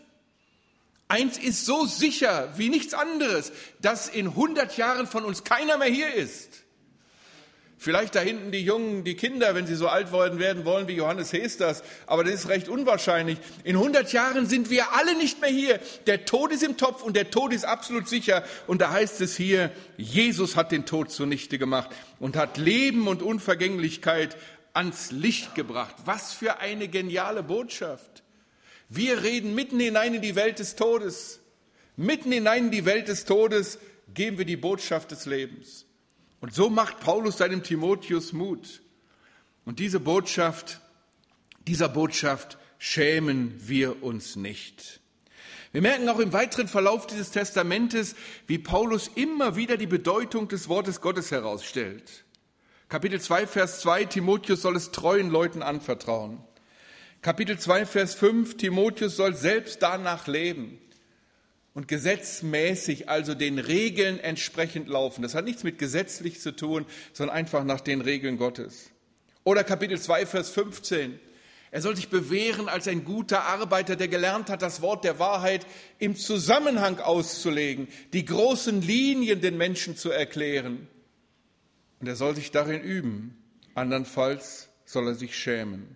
Eins ist so sicher wie nichts anderes, dass in hundert Jahren von uns keiner mehr hier ist. Vielleicht da hinten die Jungen, die Kinder, wenn sie so alt werden wollen wie Johannes Hesters, aber das ist recht unwahrscheinlich. In hundert Jahren sind wir alle nicht mehr hier. Der Tod ist im Topf und der Tod ist absolut sicher. Und da heißt es hier, Jesus hat den Tod zunichte gemacht und hat Leben und Unvergänglichkeit ans Licht gebracht. Was für eine geniale Botschaft. Wir reden mitten hinein in die Welt des Todes. Mitten hinein in die Welt des Todes geben wir die Botschaft des Lebens. Und so macht Paulus seinem Timotheus Mut. Und diese Botschaft, dieser Botschaft schämen wir uns nicht. Wir merken auch im weiteren Verlauf dieses Testamentes, wie Paulus immer wieder die Bedeutung des Wortes Gottes herausstellt. Kapitel zwei, Vers zwei, Timotheus soll es treuen Leuten anvertrauen. Kapitel zwei, Vers fünf, Timotheus soll selbst danach leben und gesetzmäßig, also den Regeln entsprechend laufen. Das hat nichts mit gesetzlich zu tun, sondern einfach nach den Regeln Gottes. Oder Kapitel zwei, Vers fünfzehn, er soll sich bewähren als ein guter Arbeiter, der gelernt hat, das Wort der Wahrheit im Zusammenhang auszulegen, die großen Linien den Menschen zu erklären. Und er soll sich darin üben, andernfalls soll er sich schämen.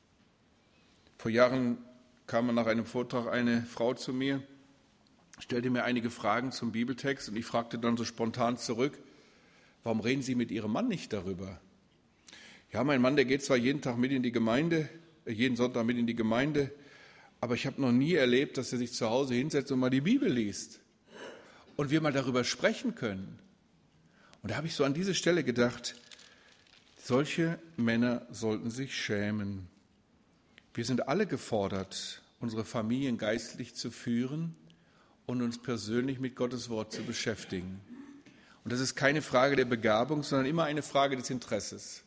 Vor Jahren kam nach einem Vortrag eine Frau zu mir, stellte mir einige Fragen zum Bibeltext und ich fragte dann so spontan zurück, warum reden Sie mit Ihrem Mann nicht darüber? Ja, mein Mann, der geht zwar jeden Tag mit in die Gemeinde, jeden Sonntag mit in die Gemeinde, aber ich habe noch nie erlebt, dass er sich zu Hause hinsetzt und mal die Bibel liest und wir mal darüber sprechen können. Und da habe ich so an diese Stelle gedacht, solche Männer sollten sich schämen. Wir sind alle gefordert, unsere Familien geistlich zu führen und uns persönlich mit Gottes Wort zu beschäftigen. Und das ist keine Frage der Begabung, sondern immer eine Frage des Interesses.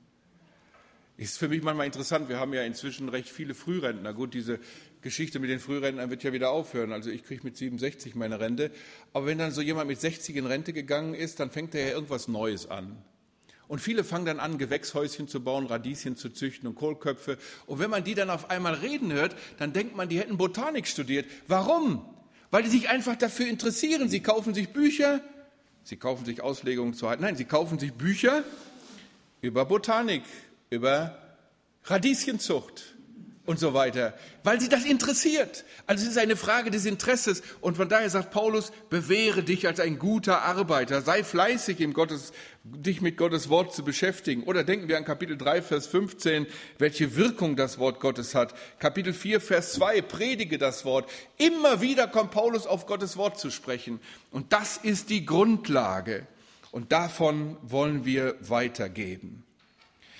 Ist für mich manchmal interessant, wir haben ja inzwischen recht viele Frührentner. Gut, diese Geschichte mit den Frührentnern wird ja wieder aufhören. Also ich kriege mit siebenundsechzig meine Rente. Aber wenn dann so jemand mit sechzig in Rente gegangen ist, dann fängt er ja irgendwas Neues an. Und viele fangen dann an, Gewächshäuschen zu bauen, Radieschen zu züchten und Kohlköpfe. Und wenn man die dann auf einmal reden hört, dann denkt man, die hätten Botanik studiert. Warum? Weil die sich einfach dafür interessieren. Sie kaufen sich Bücher, sie kaufen sich Auslegungen zu halten. Nein, sie kaufen sich Bücher über Botanik, über Radieschenzucht und so weiter, weil sie das interessiert. Also es ist eine Frage des Interesses und von daher sagt Paulus, bewähre dich als ein guter Arbeiter, sei fleißig, im Gottes, dich mit Gottes Wort zu beschäftigen. Oder denken wir an Kapitel drei, Vers fünfzehn, welche Wirkung das Wort Gottes hat. Kapitel vier, Vers zwei, predige das Wort. Immer wieder kommt Paulus auf Gottes Wort zu sprechen und das ist die Grundlage und davon wollen wir weitergeben.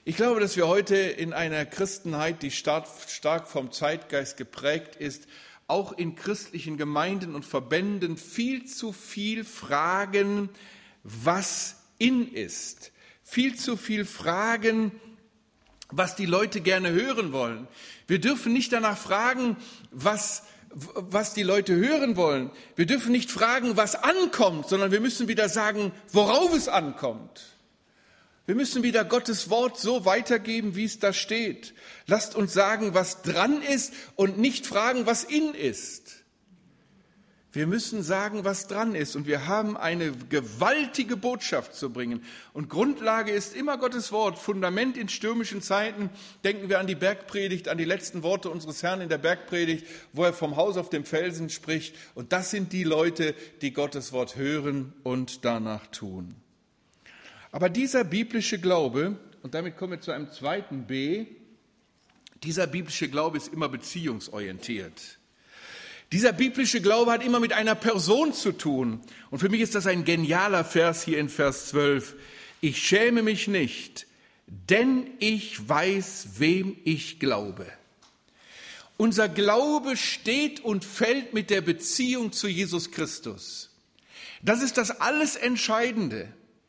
Ich glaube, dass wir heute in einer Christenheit, die stark, stark vom Zeitgeist geprägt ist, auch in christlichen Gemeinden und Verbänden viel zu viel fragen, was in ist. Viel zu viel fragen, was die Leute gerne hören wollen. Wir dürfen nicht danach fragen, was, was die Leute hören wollen. Wir dürfen nicht fragen, was ankommt, sondern wir müssen wieder sagen, worauf es ankommt. Wir müssen wieder Gottes Wort so weitergeben, wie es da steht. Lasst uns sagen, was dran ist und nicht fragen, was in ist. Wir müssen sagen, was dran ist, und wir haben eine gewaltige Botschaft zu bringen. Und Grundlage ist immer Gottes Wort, Fundament in stürmischen Zeiten. Denken wir an die Bergpredigt, an die letzten Worte unseres Herrn in der Bergpredigt, wo er vom Haus auf dem Felsen spricht. Und das sind die Leute, die Gottes Wort hören und danach tun. Aber dieser biblische Glaube, und damit kommen wir zu einem zweiten B, dieser biblische Glaube ist immer beziehungsorientiert. Dieser biblische Glaube hat immer mit einer Person zu tun. Und für mich ist das ein genialer Vers hier in Vers zwölf. Ich schäme mich nicht, denn ich weiß, wem ich glaube. Unser Glaube steht und fällt mit der Beziehung zu Jesus Christus. Das ist das alles Entscheidende.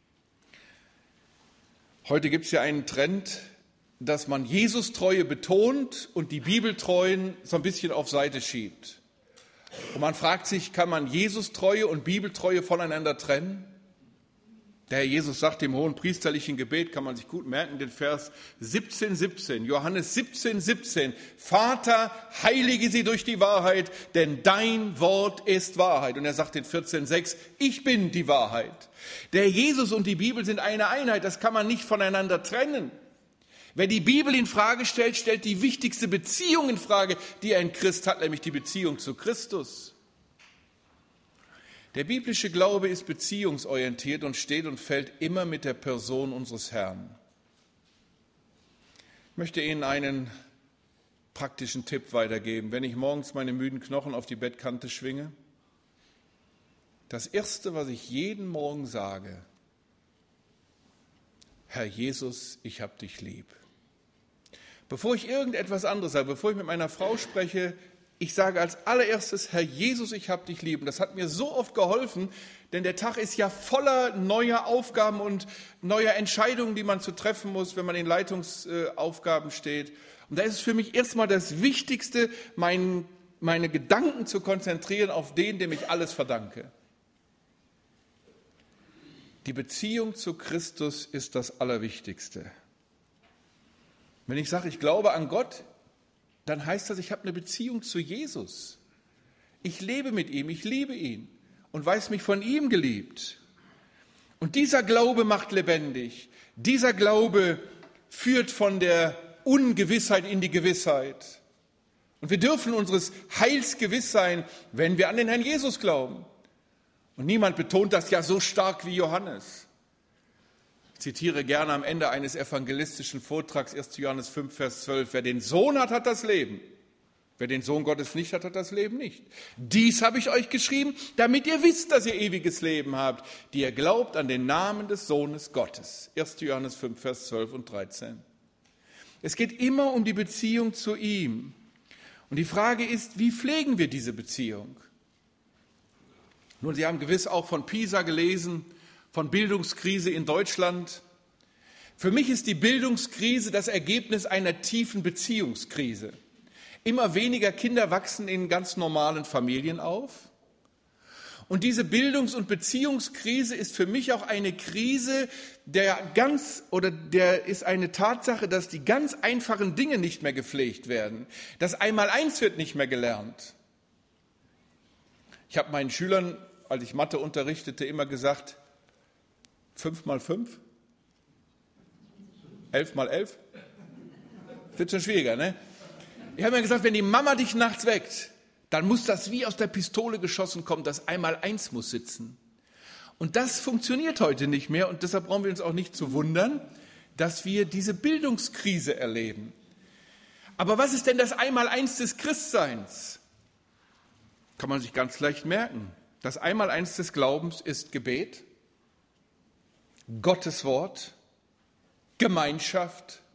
Heute gibt es ja einen Trend, dass man Jesus-Treue betont und die Bibeltreuen so ein bisschen auf Seite schiebt. Und man fragt sich, kann man Jesus-Treue und Bibeltreue voneinander trennen? Der Herr Jesus sagt im hohen priesterlichen Gebet, kann man sich gut merken, den Vers siebzehn, siebzehn, Johannes siebzehn, siebzehn, Vater, heilige sie durch die Wahrheit, denn dein Wort ist Wahrheit. Und er sagt in vierzehn, sechs, ich bin die Wahrheit. Der Jesus und die Bibel sind eine Einheit, das kann man nicht voneinander trennen. Wer die Bibel in Frage stellt, stellt die wichtigste Beziehung in Frage, die ein Christ hat, nämlich die Beziehung zu Christus. Der biblische Glaube ist beziehungsorientiert und steht und fällt immer mit der Person unseres Herrn. Ich möchte Ihnen einen praktischen Tipp weitergeben. Wenn ich morgens meine müden Knochen auf die Bettkante schwinge, das Erste, was ich jeden Morgen sage, Herr Jesus, ich hab dich lieb. Bevor ich irgendetwas anderes sage, bevor ich mit meiner Frau spreche, ich sage als allererstes, Herr Jesus, ich hab dich lieb. Und das hat mir so oft geholfen, denn der Tag ist ja voller neuer Aufgaben und neuer Entscheidungen, die man zu treffen muss, wenn man in Leitungsaufgaben steht. Und da ist es für mich erstmal das Wichtigste, mein, meine Gedanken zu konzentrieren auf den, dem ich alles verdanke. Die Beziehung zu Christus ist das Allerwichtigste. Wenn ich sage, ich glaube an Gott, dann heißt das, ich habe eine Beziehung zu Jesus. Ich lebe mit ihm, ich liebe ihn und weiß mich von ihm geliebt. Und dieser Glaube macht lebendig. Dieser Glaube führt von der Ungewissheit in die Gewissheit. Und wir dürfen unseres Heils gewiss sein, wenn wir an den Herrn Jesus glauben. Und niemand betont das ja so stark wie Johannes. Ich zitiere gerne am Ende eines evangelistischen Vortrags erster Johannes fünf, Vers zwölf. Wer den Sohn hat, hat das Leben. Wer den Sohn Gottes nicht hat, hat das Leben nicht. Dies habe ich euch geschrieben, damit ihr wisst, dass ihr ewiges Leben habt, die ihr glaubt an den Namen des Sohnes Gottes. erster Johannes fünf, Vers zwölf und dreizehn. Es geht immer um die Beziehung zu ihm. Und die Frage ist, wie pflegen wir diese Beziehung? Nun, Sie haben gewiss auch von PISA gelesen, von Bildungskrise in Deutschland. Für mich ist die Bildungskrise das Ergebnis einer tiefen Beziehungskrise. Immer weniger Kinder wachsen in ganz normalen Familien auf. Und diese Bildungs- und Beziehungskrise ist für mich auch eine Krise, der ganz oder der ist eine Tatsache, dass die ganz einfachen Dinge nicht mehr gepflegt werden. Das Einmaleins wird nicht mehr gelernt. Ich habe meinen Schülern, als ich Mathe unterrichtete, immer gesagt, fünf mal fünf, elf mal elf, wird schon schwieriger, ne? Ich habe mir gesagt, wenn die Mama dich nachts weckt, dann muss das wie aus der Pistole geschossen kommen, das Einmaleins muss sitzen. Und das funktioniert heute nicht mehr und deshalb brauchen wir uns auch nicht zu wundern, dass wir diese Bildungskrise erleben. Aber was ist denn das Einmaleins des Christseins? Kann man sich ganz leicht merken. Das Einmaleins des Glaubens ist Gebet, Gottes Wort, Gemeinschaft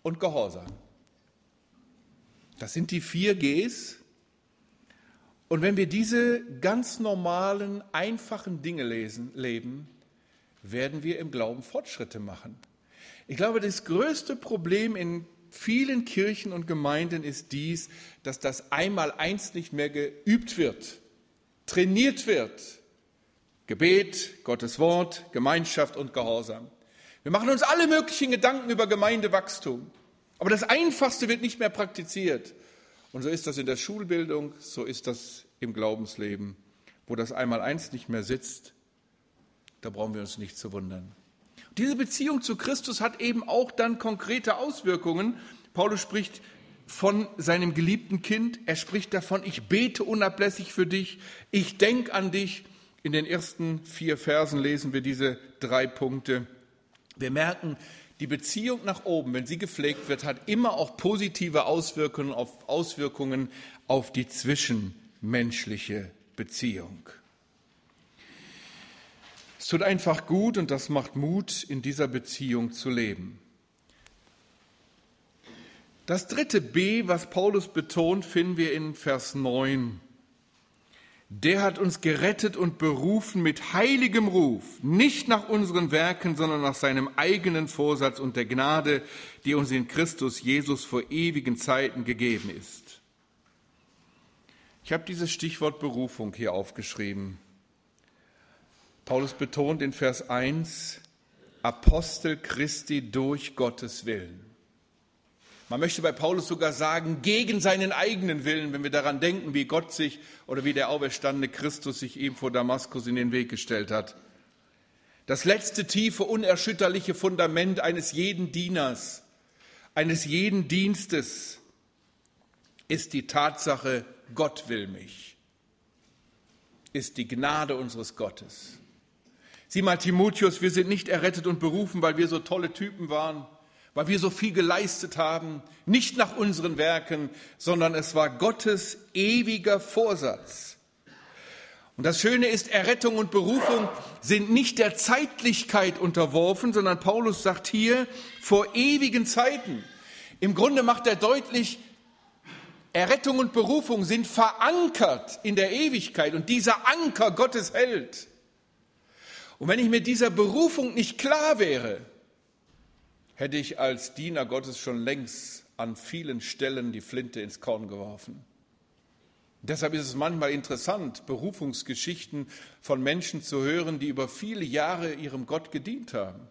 und Gehorsam. Das sind die vier Gs. Und wenn wir diese ganz normalen, einfachen Dinge lesen, leben, werden wir im Glauben Fortschritte machen. Ich glaube, das größte Problem in vielen Kirchen und Gemeinden ist dies, dass das Einmaleins nicht mehr geübt wird, trainiert wird. Gebet, Gottes Wort, Gemeinschaft und Gehorsam. Wir machen uns alle möglichen Gedanken über Gemeindewachstum, aber das Einfachste wird nicht mehr praktiziert. Und so ist das in der Schulbildung, so ist das im Glaubensleben. Wo das Einmaleins nicht mehr sitzt, da brauchen wir uns nicht zu wundern. Diese Beziehung zu Christus hat eben auch dann konkrete Auswirkungen. Paulus spricht von seinem geliebten Kind. Er spricht davon, ich bete unablässig für dich, ich denke an dich. In den ersten vier Versen lesen wir diese drei Punkte. Wir merken, die Beziehung nach oben, wenn sie gepflegt wird, hat immer auch positive Auswirkungen auf, Auswirkungen auf die zwischenmenschliche Beziehung. Es tut einfach gut und das macht Mut, in dieser Beziehung zu leben. Das dritte B, was Paulus betont, finden wir in Vers neun. Der hat uns gerettet und berufen mit heiligem Ruf, nicht nach unseren Werken, sondern nach seinem eigenen Vorsatz und der Gnade, die uns in Christus Jesus vor ewigen Zeiten gegeben ist. Ich habe dieses Stichwort Berufung hier aufgeschrieben. Paulus betont in Vers eins, Apostel Christi durch Gottes Willen. Man möchte bei Paulus sogar sagen, gegen seinen eigenen Willen, wenn wir daran denken, wie Gott sich oder wie der auferstandene Christus sich ihm vor Damaskus in den Weg gestellt hat. Das letzte tiefe, unerschütterliche Fundament eines jeden Dieners, eines jeden Dienstes ist die Tatsache, Gott will mich, ist die Gnade unseres Gottes. Sieh mal, Timotheus, wir sind nicht errettet und berufen, weil wir so tolle Typen waren, weil wir so viel geleistet haben, nicht nach unseren Werken, sondern es war Gottes ewiger Vorsatz. Und das Schöne ist, Errettung und Berufung sind nicht der Zeitlichkeit unterworfen, sondern Paulus sagt hier, vor ewigen Zeiten. Im Grunde macht er deutlich, Errettung und Berufung sind verankert in der Ewigkeit und dieser Anker Gottes hält. Und wenn ich mir dieser Berufung nicht klar wäre, hätte ich als Diener Gottes schon längst an vielen Stellen die Flinte ins Korn geworfen. Deshalb ist es manchmal interessant, Berufungsgeschichten von Menschen zu hören, die über viele Jahre ihrem Gott gedient haben.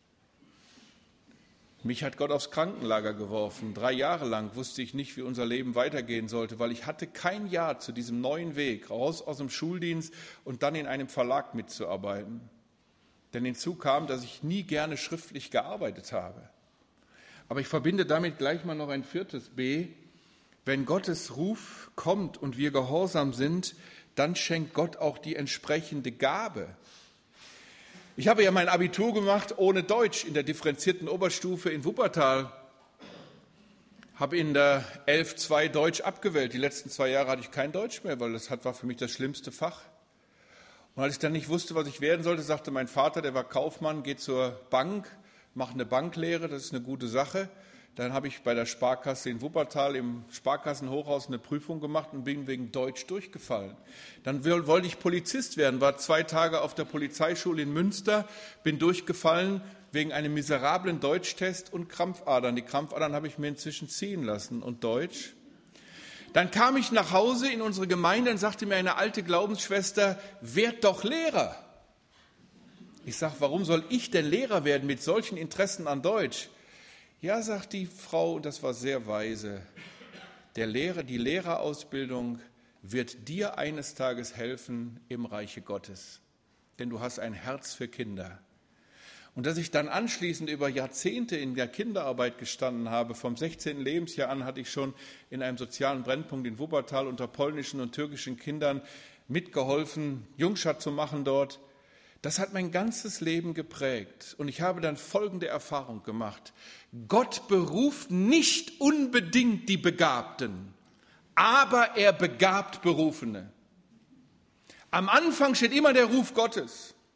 Mich hat Gott aufs Krankenlager geworfen. Drei Jahre lang wusste ich nicht, wie unser Leben weitergehen sollte, weil ich hatte kein Ja zu diesem neuen Weg, raus aus dem Schuldienst und dann in einem Verlag mitzuarbeiten. Denn hinzu kam, dass ich nie gerne schriftlich gearbeitet habe. Aber ich verbinde damit gleich mal noch ein viertes B. Wenn Gottes Ruf kommt und wir gehorsam sind, dann schenkt Gott auch die entsprechende Gabe. Ich habe ja mein Abitur gemacht ohne Deutsch in der differenzierten Oberstufe in Wuppertal. Habe in der elf zwei Deutsch abgewählt. Die letzten zwei Jahre hatte ich kein Deutsch mehr, weil das war für mich das schlimmste Fach. Und als ich dann nicht wusste, was ich werden sollte, sagte mein Vater, der war Kaufmann, geht zur Bank, macht eine Banklehre, das ist eine gute Sache. Dann habe ich bei der Sparkasse in Wuppertal im Sparkassenhochhaus eine Prüfung gemacht und bin wegen Deutsch durchgefallen. Dann wollte ich Polizist werden, war zwei Tage auf der Polizeischule in Münster, bin durchgefallen wegen einem miserablen Deutschtest und Krampfadern. Die Krampfadern habe ich mir inzwischen ziehen lassen und Deutsch. Dann kam ich nach Hause in unsere Gemeinde und sagte mir eine alte Glaubensschwester, werd doch Lehrer. Ich sage, warum soll ich denn Lehrer werden mit solchen Interessen an Deutsch? Ja, sagt die Frau, und das war sehr weise, der Lehrer, die Lehrerausbildung wird dir eines Tages helfen im Reiche Gottes, denn du hast ein Herz für Kinder. Und dass ich dann anschließend über Jahrzehnte in der Kinderarbeit gestanden habe, vom sechzehnten Lebensjahr an hatte ich schon in einem sozialen Brennpunkt in Wuppertal unter polnischen und türkischen Kindern mitgeholfen, Jungschat zu machen dort. Das hat mein ganzes Leben geprägt. Und ich habe dann folgende Erfahrung gemacht. Gott beruft nicht unbedingt die Begabten, aber er begabt Berufene. Am Anfang steht immer der Ruf Gottes.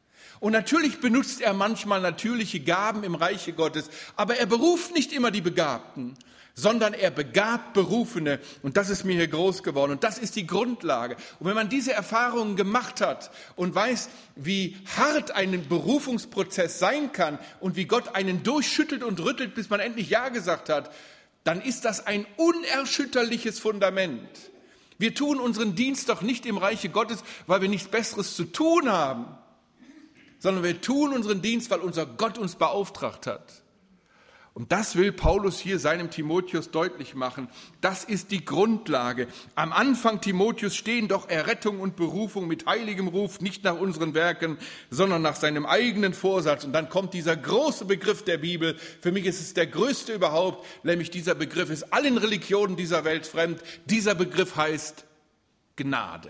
Und natürlich benutzt er manchmal natürliche Gaben im Reiche Gottes, aber er beruft nicht immer die Begabten, sondern er begabt Berufene. Und das ist mir hier groß geworden. Und das ist die Grundlage. Und wenn man diese Erfahrungen gemacht hat und weiß, wie hart ein Berufungsprozess sein kann und wie Gott einen durchschüttelt und rüttelt, bis man endlich Ja gesagt hat, dann ist das ein unerschütterliches Fundament. Wir tun unseren Dienst doch nicht im Reiche Gottes, weil wir nichts Besseres zu tun haben, sondern wir tun unseren Dienst, weil unser Gott uns beauftragt hat. Und das will Paulus hier seinem Timotheus deutlich machen. Das ist die Grundlage. Am Anfang Timotheus stehen doch Errettung und Berufung mit heiligem Ruf, nicht nach unseren Werken, sondern nach seinem eigenen Vorsatz. Und dann kommt dieser große Begriff der Bibel. Für mich ist es der größte überhaupt, nämlich dieser Begriff ist allen Religionen dieser Welt fremd. Dieser Begriff heißt Gnade.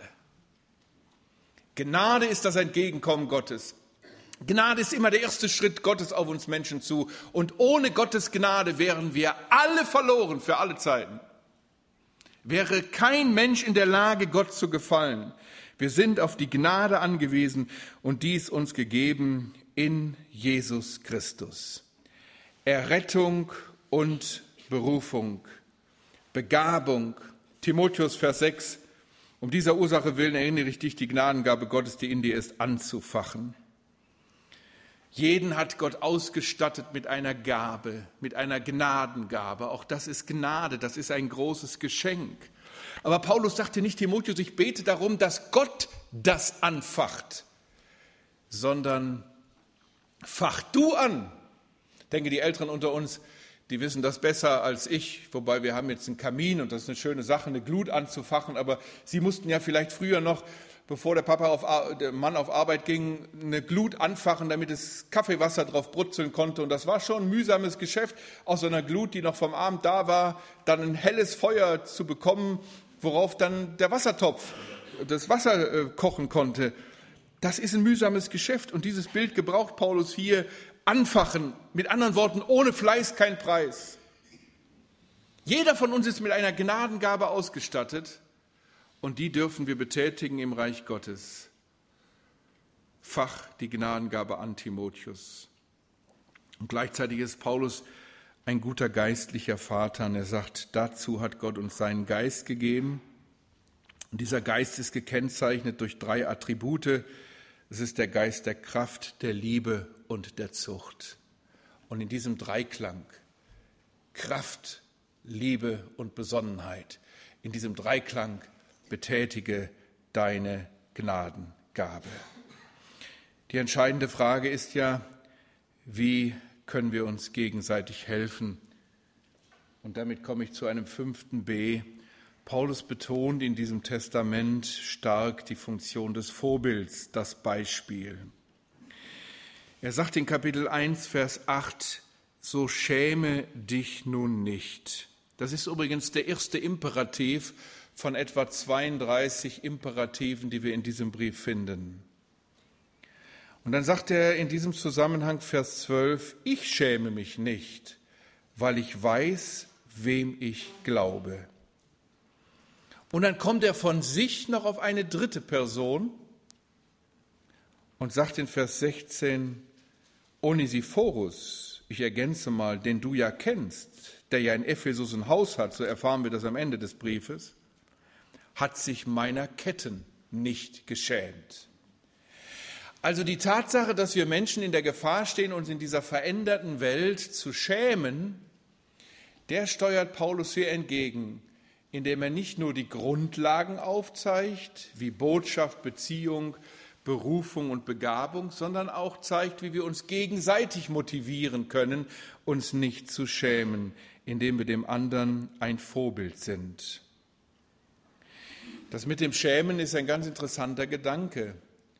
Gnade ist das Entgegenkommen Gottes. Gnade ist immer der erste Schritt Gottes auf uns Menschen zu. Und ohne Gottes Gnade wären wir alle verloren für alle Zeiten. Wäre kein Mensch in der Lage, Gott zu gefallen. Wir sind auf die Gnade angewiesen und die ist uns gegeben in Jesus Christus. Errettung und Berufung, Begabung. Timotheus, Vers sechs. Um dieser Ursache willen erinnere ich dich, die Gnadengabe Gottes, die in dir ist, anzufachen. Jeden hat Gott ausgestattet mit einer Gabe, mit einer Gnadengabe. Auch das ist Gnade, das ist ein großes Geschenk. Aber Paulus sagte nicht, Timotheus, ich bete darum, dass Gott das anfacht, sondern fach du an. Ich denke, die Älteren unter uns, die wissen das besser als ich, wobei wir haben jetzt einen Kamin und das ist eine schöne Sache, eine Glut anzufachen, aber sie mussten ja vielleicht früher noch, bevor der Papa auf, der Mann auf Arbeit ging, eine Glut anfachen, damit das Kaffeewasser drauf brutzeln konnte. Und das war schon ein mühsames Geschäft, aus so einer Glut, die noch vom Abend da war, dann ein helles Feuer zu bekommen, worauf dann der Wassertopf das Wasser äh, kochen konnte. Das ist ein mühsames Geschäft. Und dieses Bild gebraucht Paulus hier, anfachen. Mit anderen Worten, ohne Fleiß kein Preis. Jeder von uns ist mit einer Gnadengabe ausgestattet. Und die dürfen wir betätigen im Reich Gottes. Fach die Gnadengabe an Timotheus. Und gleichzeitig ist Paulus ein guter geistlicher Vater. Und er sagt, dazu hat Gott uns seinen Geist gegeben. Und dieser Geist ist gekennzeichnet durch drei Attribute. Es ist der Geist der Kraft, der Liebe und der Zucht. Und in diesem Dreiklang, Kraft, Liebe und Besonnenheit, in diesem Dreiklang betätige deine Gnadengabe. Die entscheidende Frage ist ja, wie können wir uns gegenseitig helfen? Und damit komme ich zu einem fünften B. Paulus betont in diesem Testament stark die Funktion des Vorbilds, das Beispiel. Er sagt in Kapitel eins, Vers acht, so schäme dich nun nicht. Das ist übrigens der erste Imperativ von etwa zweiunddreißig Imperativen, die wir in diesem Brief finden. Und dann sagt er in diesem Zusammenhang, Vers zwölf, ich schäme mich nicht, weil ich weiß, wem ich glaube. Und dann kommt er von sich noch auf eine dritte Person und sagt in Vers sechzehn, Onesiphorus, ich ergänze mal, den du ja kennst, der ja in Ephesus ein Haus hat, so erfahren wir das am Ende des Briefes, hat sich meiner Ketten nicht geschämt. Also die Tatsache, dass wir Menschen in der Gefahr stehen, uns in dieser veränderten Welt zu schämen, der steuert Paulus hier entgegen, indem er nicht nur die Grundlagen aufzeigt, wie Botschaft, Beziehung, Berufung und Begabung, sondern auch zeigt, wie wir uns gegenseitig motivieren können, uns nicht zu schämen, indem wir dem anderen ein Vorbild sind. Das mit dem Schämen ist ein ganz interessanter Gedanke.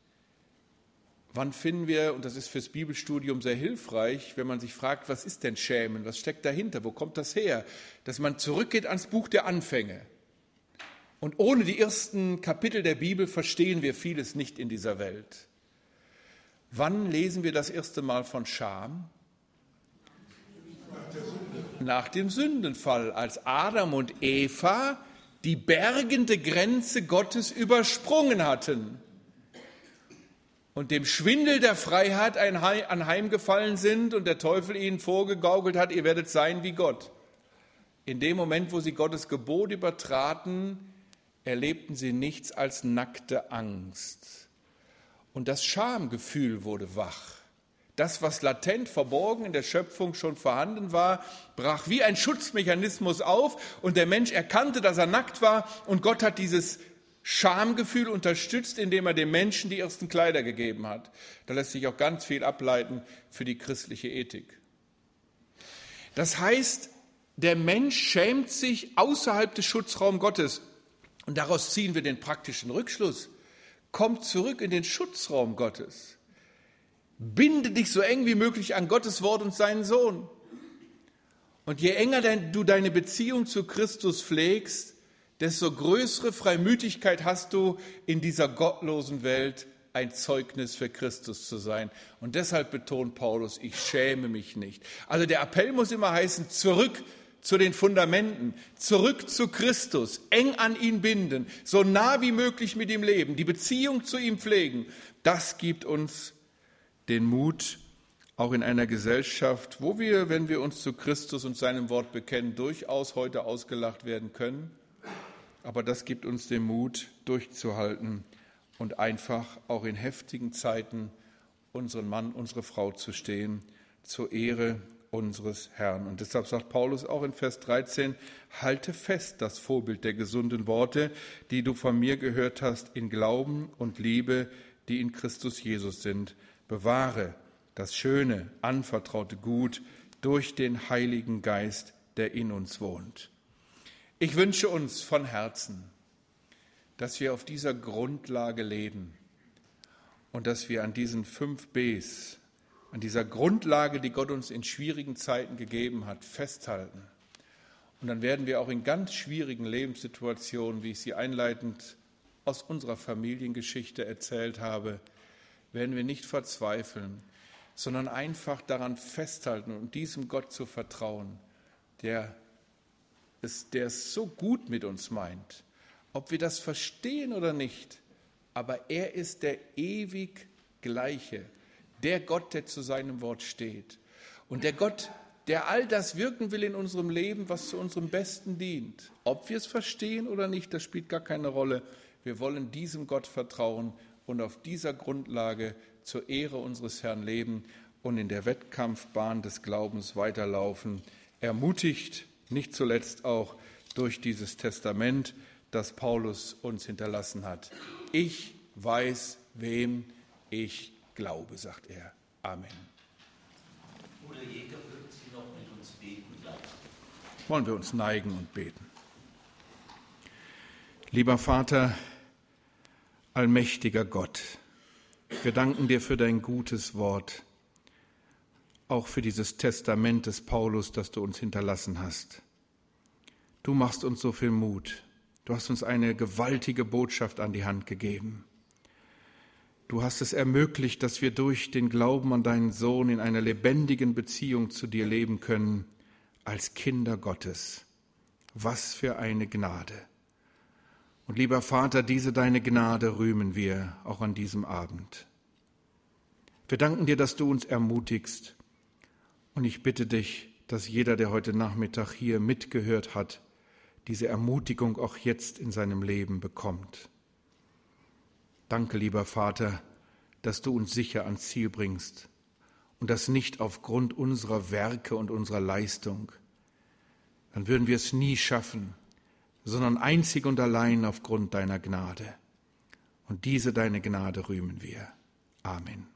Wann finden wir, und das ist fürs Bibelstudium sehr hilfreich, wenn man sich fragt, was ist denn Schämen, was steckt dahinter, wo kommt das her, dass man zurückgeht ans Buch der Anfänge. Und ohne die ersten Kapitel der Bibel verstehen wir vieles nicht in dieser Welt. Wann lesen wir das erste Mal von Scham? Nach dem Sündenfall, als Adam und Eva die bergende Grenze Gottes übersprungen hatten. und dem Schwindel der Freiheit anheimgefallen sind und der Teufel ihnen vorgegaukelt hat, ihr werdet sein wie Gott. In dem Moment, wo sie Gottes Gebot übertraten, erlebten sie nichts als nackte Angst. Und das Schamgefühl wurde wach. Das, was latent verborgen in der Schöpfung schon vorhanden war, brach wie ein Schutzmechanismus auf und der Mensch erkannte, dass er nackt war und Gott hat dieses Schamgefühl unterstützt, indem er dem Menschen die ersten Kleider gegeben hat. Da lässt sich auch ganz viel ableiten für die christliche Ethik. Das heißt, der Mensch schämt sich außerhalb des Schutzraums Gottes und daraus ziehen wir den praktischen Rückschluss. Komm zurück in den Schutzraum Gottes. Binde dich so eng wie möglich an Gottes Wort und seinen Sohn. Und je enger du deine Beziehung zu Christus pflegst, desto größere Freimütigkeit hast du, in dieser gottlosen Welt ein Zeugnis für Christus zu sein. Und deshalb betont Paulus, ich schäme mich nicht. Also der Appell muss immer heißen, zurück zu den Fundamenten, zurück zu Christus, eng an ihn binden, so nah wie möglich mit ihm leben, die Beziehung zu ihm pflegen. Das gibt uns den Mut, auch in einer Gesellschaft, wo wir, wenn wir uns zu Christus und seinem Wort bekennen, durchaus heute ausgelacht werden können. Aber das gibt uns den Mut, durchzuhalten und einfach auch in heftigen Zeiten unseren Mann, unsere Frau zu stehen, zur Ehre unseres Herrn. Und deshalb sagt Paulus auch in Vers dreizehn, halte fest das Vorbild der gesunden Worte, die du von mir gehört hast, in Glauben und Liebe, die in Christus Jesus sind. Bewahre das schöne, anvertraute Gut durch den Heiligen Geist, der in uns wohnt. Ich wünsche uns von Herzen, dass wir auf dieser Grundlage leben und dass wir an diesen fünf Bs, an dieser Grundlage, die Gott uns in schwierigen Zeiten gegeben hat, festhalten. Und dann werden wir auch in ganz schwierigen Lebenssituationen, wie ich sie einleitend aus unserer Familiengeschichte erzählt habe, werden wir nicht verzweifeln, sondern einfach daran festhalten und diesem Gott zu vertrauen, der es, der es so gut mit uns meint, ob wir das verstehen oder nicht, aber er ist der ewig Gleiche, der Gott, der zu seinem Wort steht und der Gott, der all das wirken will in unserem Leben, was zu unserem Besten dient. Ob wir es verstehen oder nicht, das spielt gar keine Rolle. Wir wollen diesem Gott vertrauen und auf dieser Grundlage zur Ehre unseres Herrn leben und in der Wettkampfbahn des Glaubens weiterlaufen, ermutigt nicht zuletzt auch durch dieses Testament, das Paulus uns hinterlassen hat. Ich weiß, wem ich glaube, sagt er. Amen. Bruder Jäger, würden Sie noch mit uns beten gleich? Wollen wir uns neigen und beten. Lieber Vater, allmächtiger Gott, wir danken dir für dein gutes Wort, auch für dieses Testament des Paulus, das du uns hinterlassen hast. Du machst uns so viel Mut. Du hast uns eine gewaltige Botschaft an die Hand gegeben. Du hast es ermöglicht, dass wir durch den Glauben an deinen Sohn in einer lebendigen Beziehung zu dir leben können, als Kinder Gottes. Was für eine Gnade! Und lieber Vater, diese deine Gnade rühmen wir auch an diesem Abend. Wir danken dir, dass du uns ermutigst. Und ich bitte dich, dass jeder, der heute Nachmittag hier mitgehört hat, diese Ermutigung auch jetzt in seinem Leben bekommt. Danke, lieber Vater, dass du uns sicher ans Ziel bringst und das nicht aufgrund unserer Werke und unserer Leistung. Dann würden wir es nie schaffen, sondern einzig und allein aufgrund deiner Gnade. Und diese deine Gnade rühmen wir. Amen.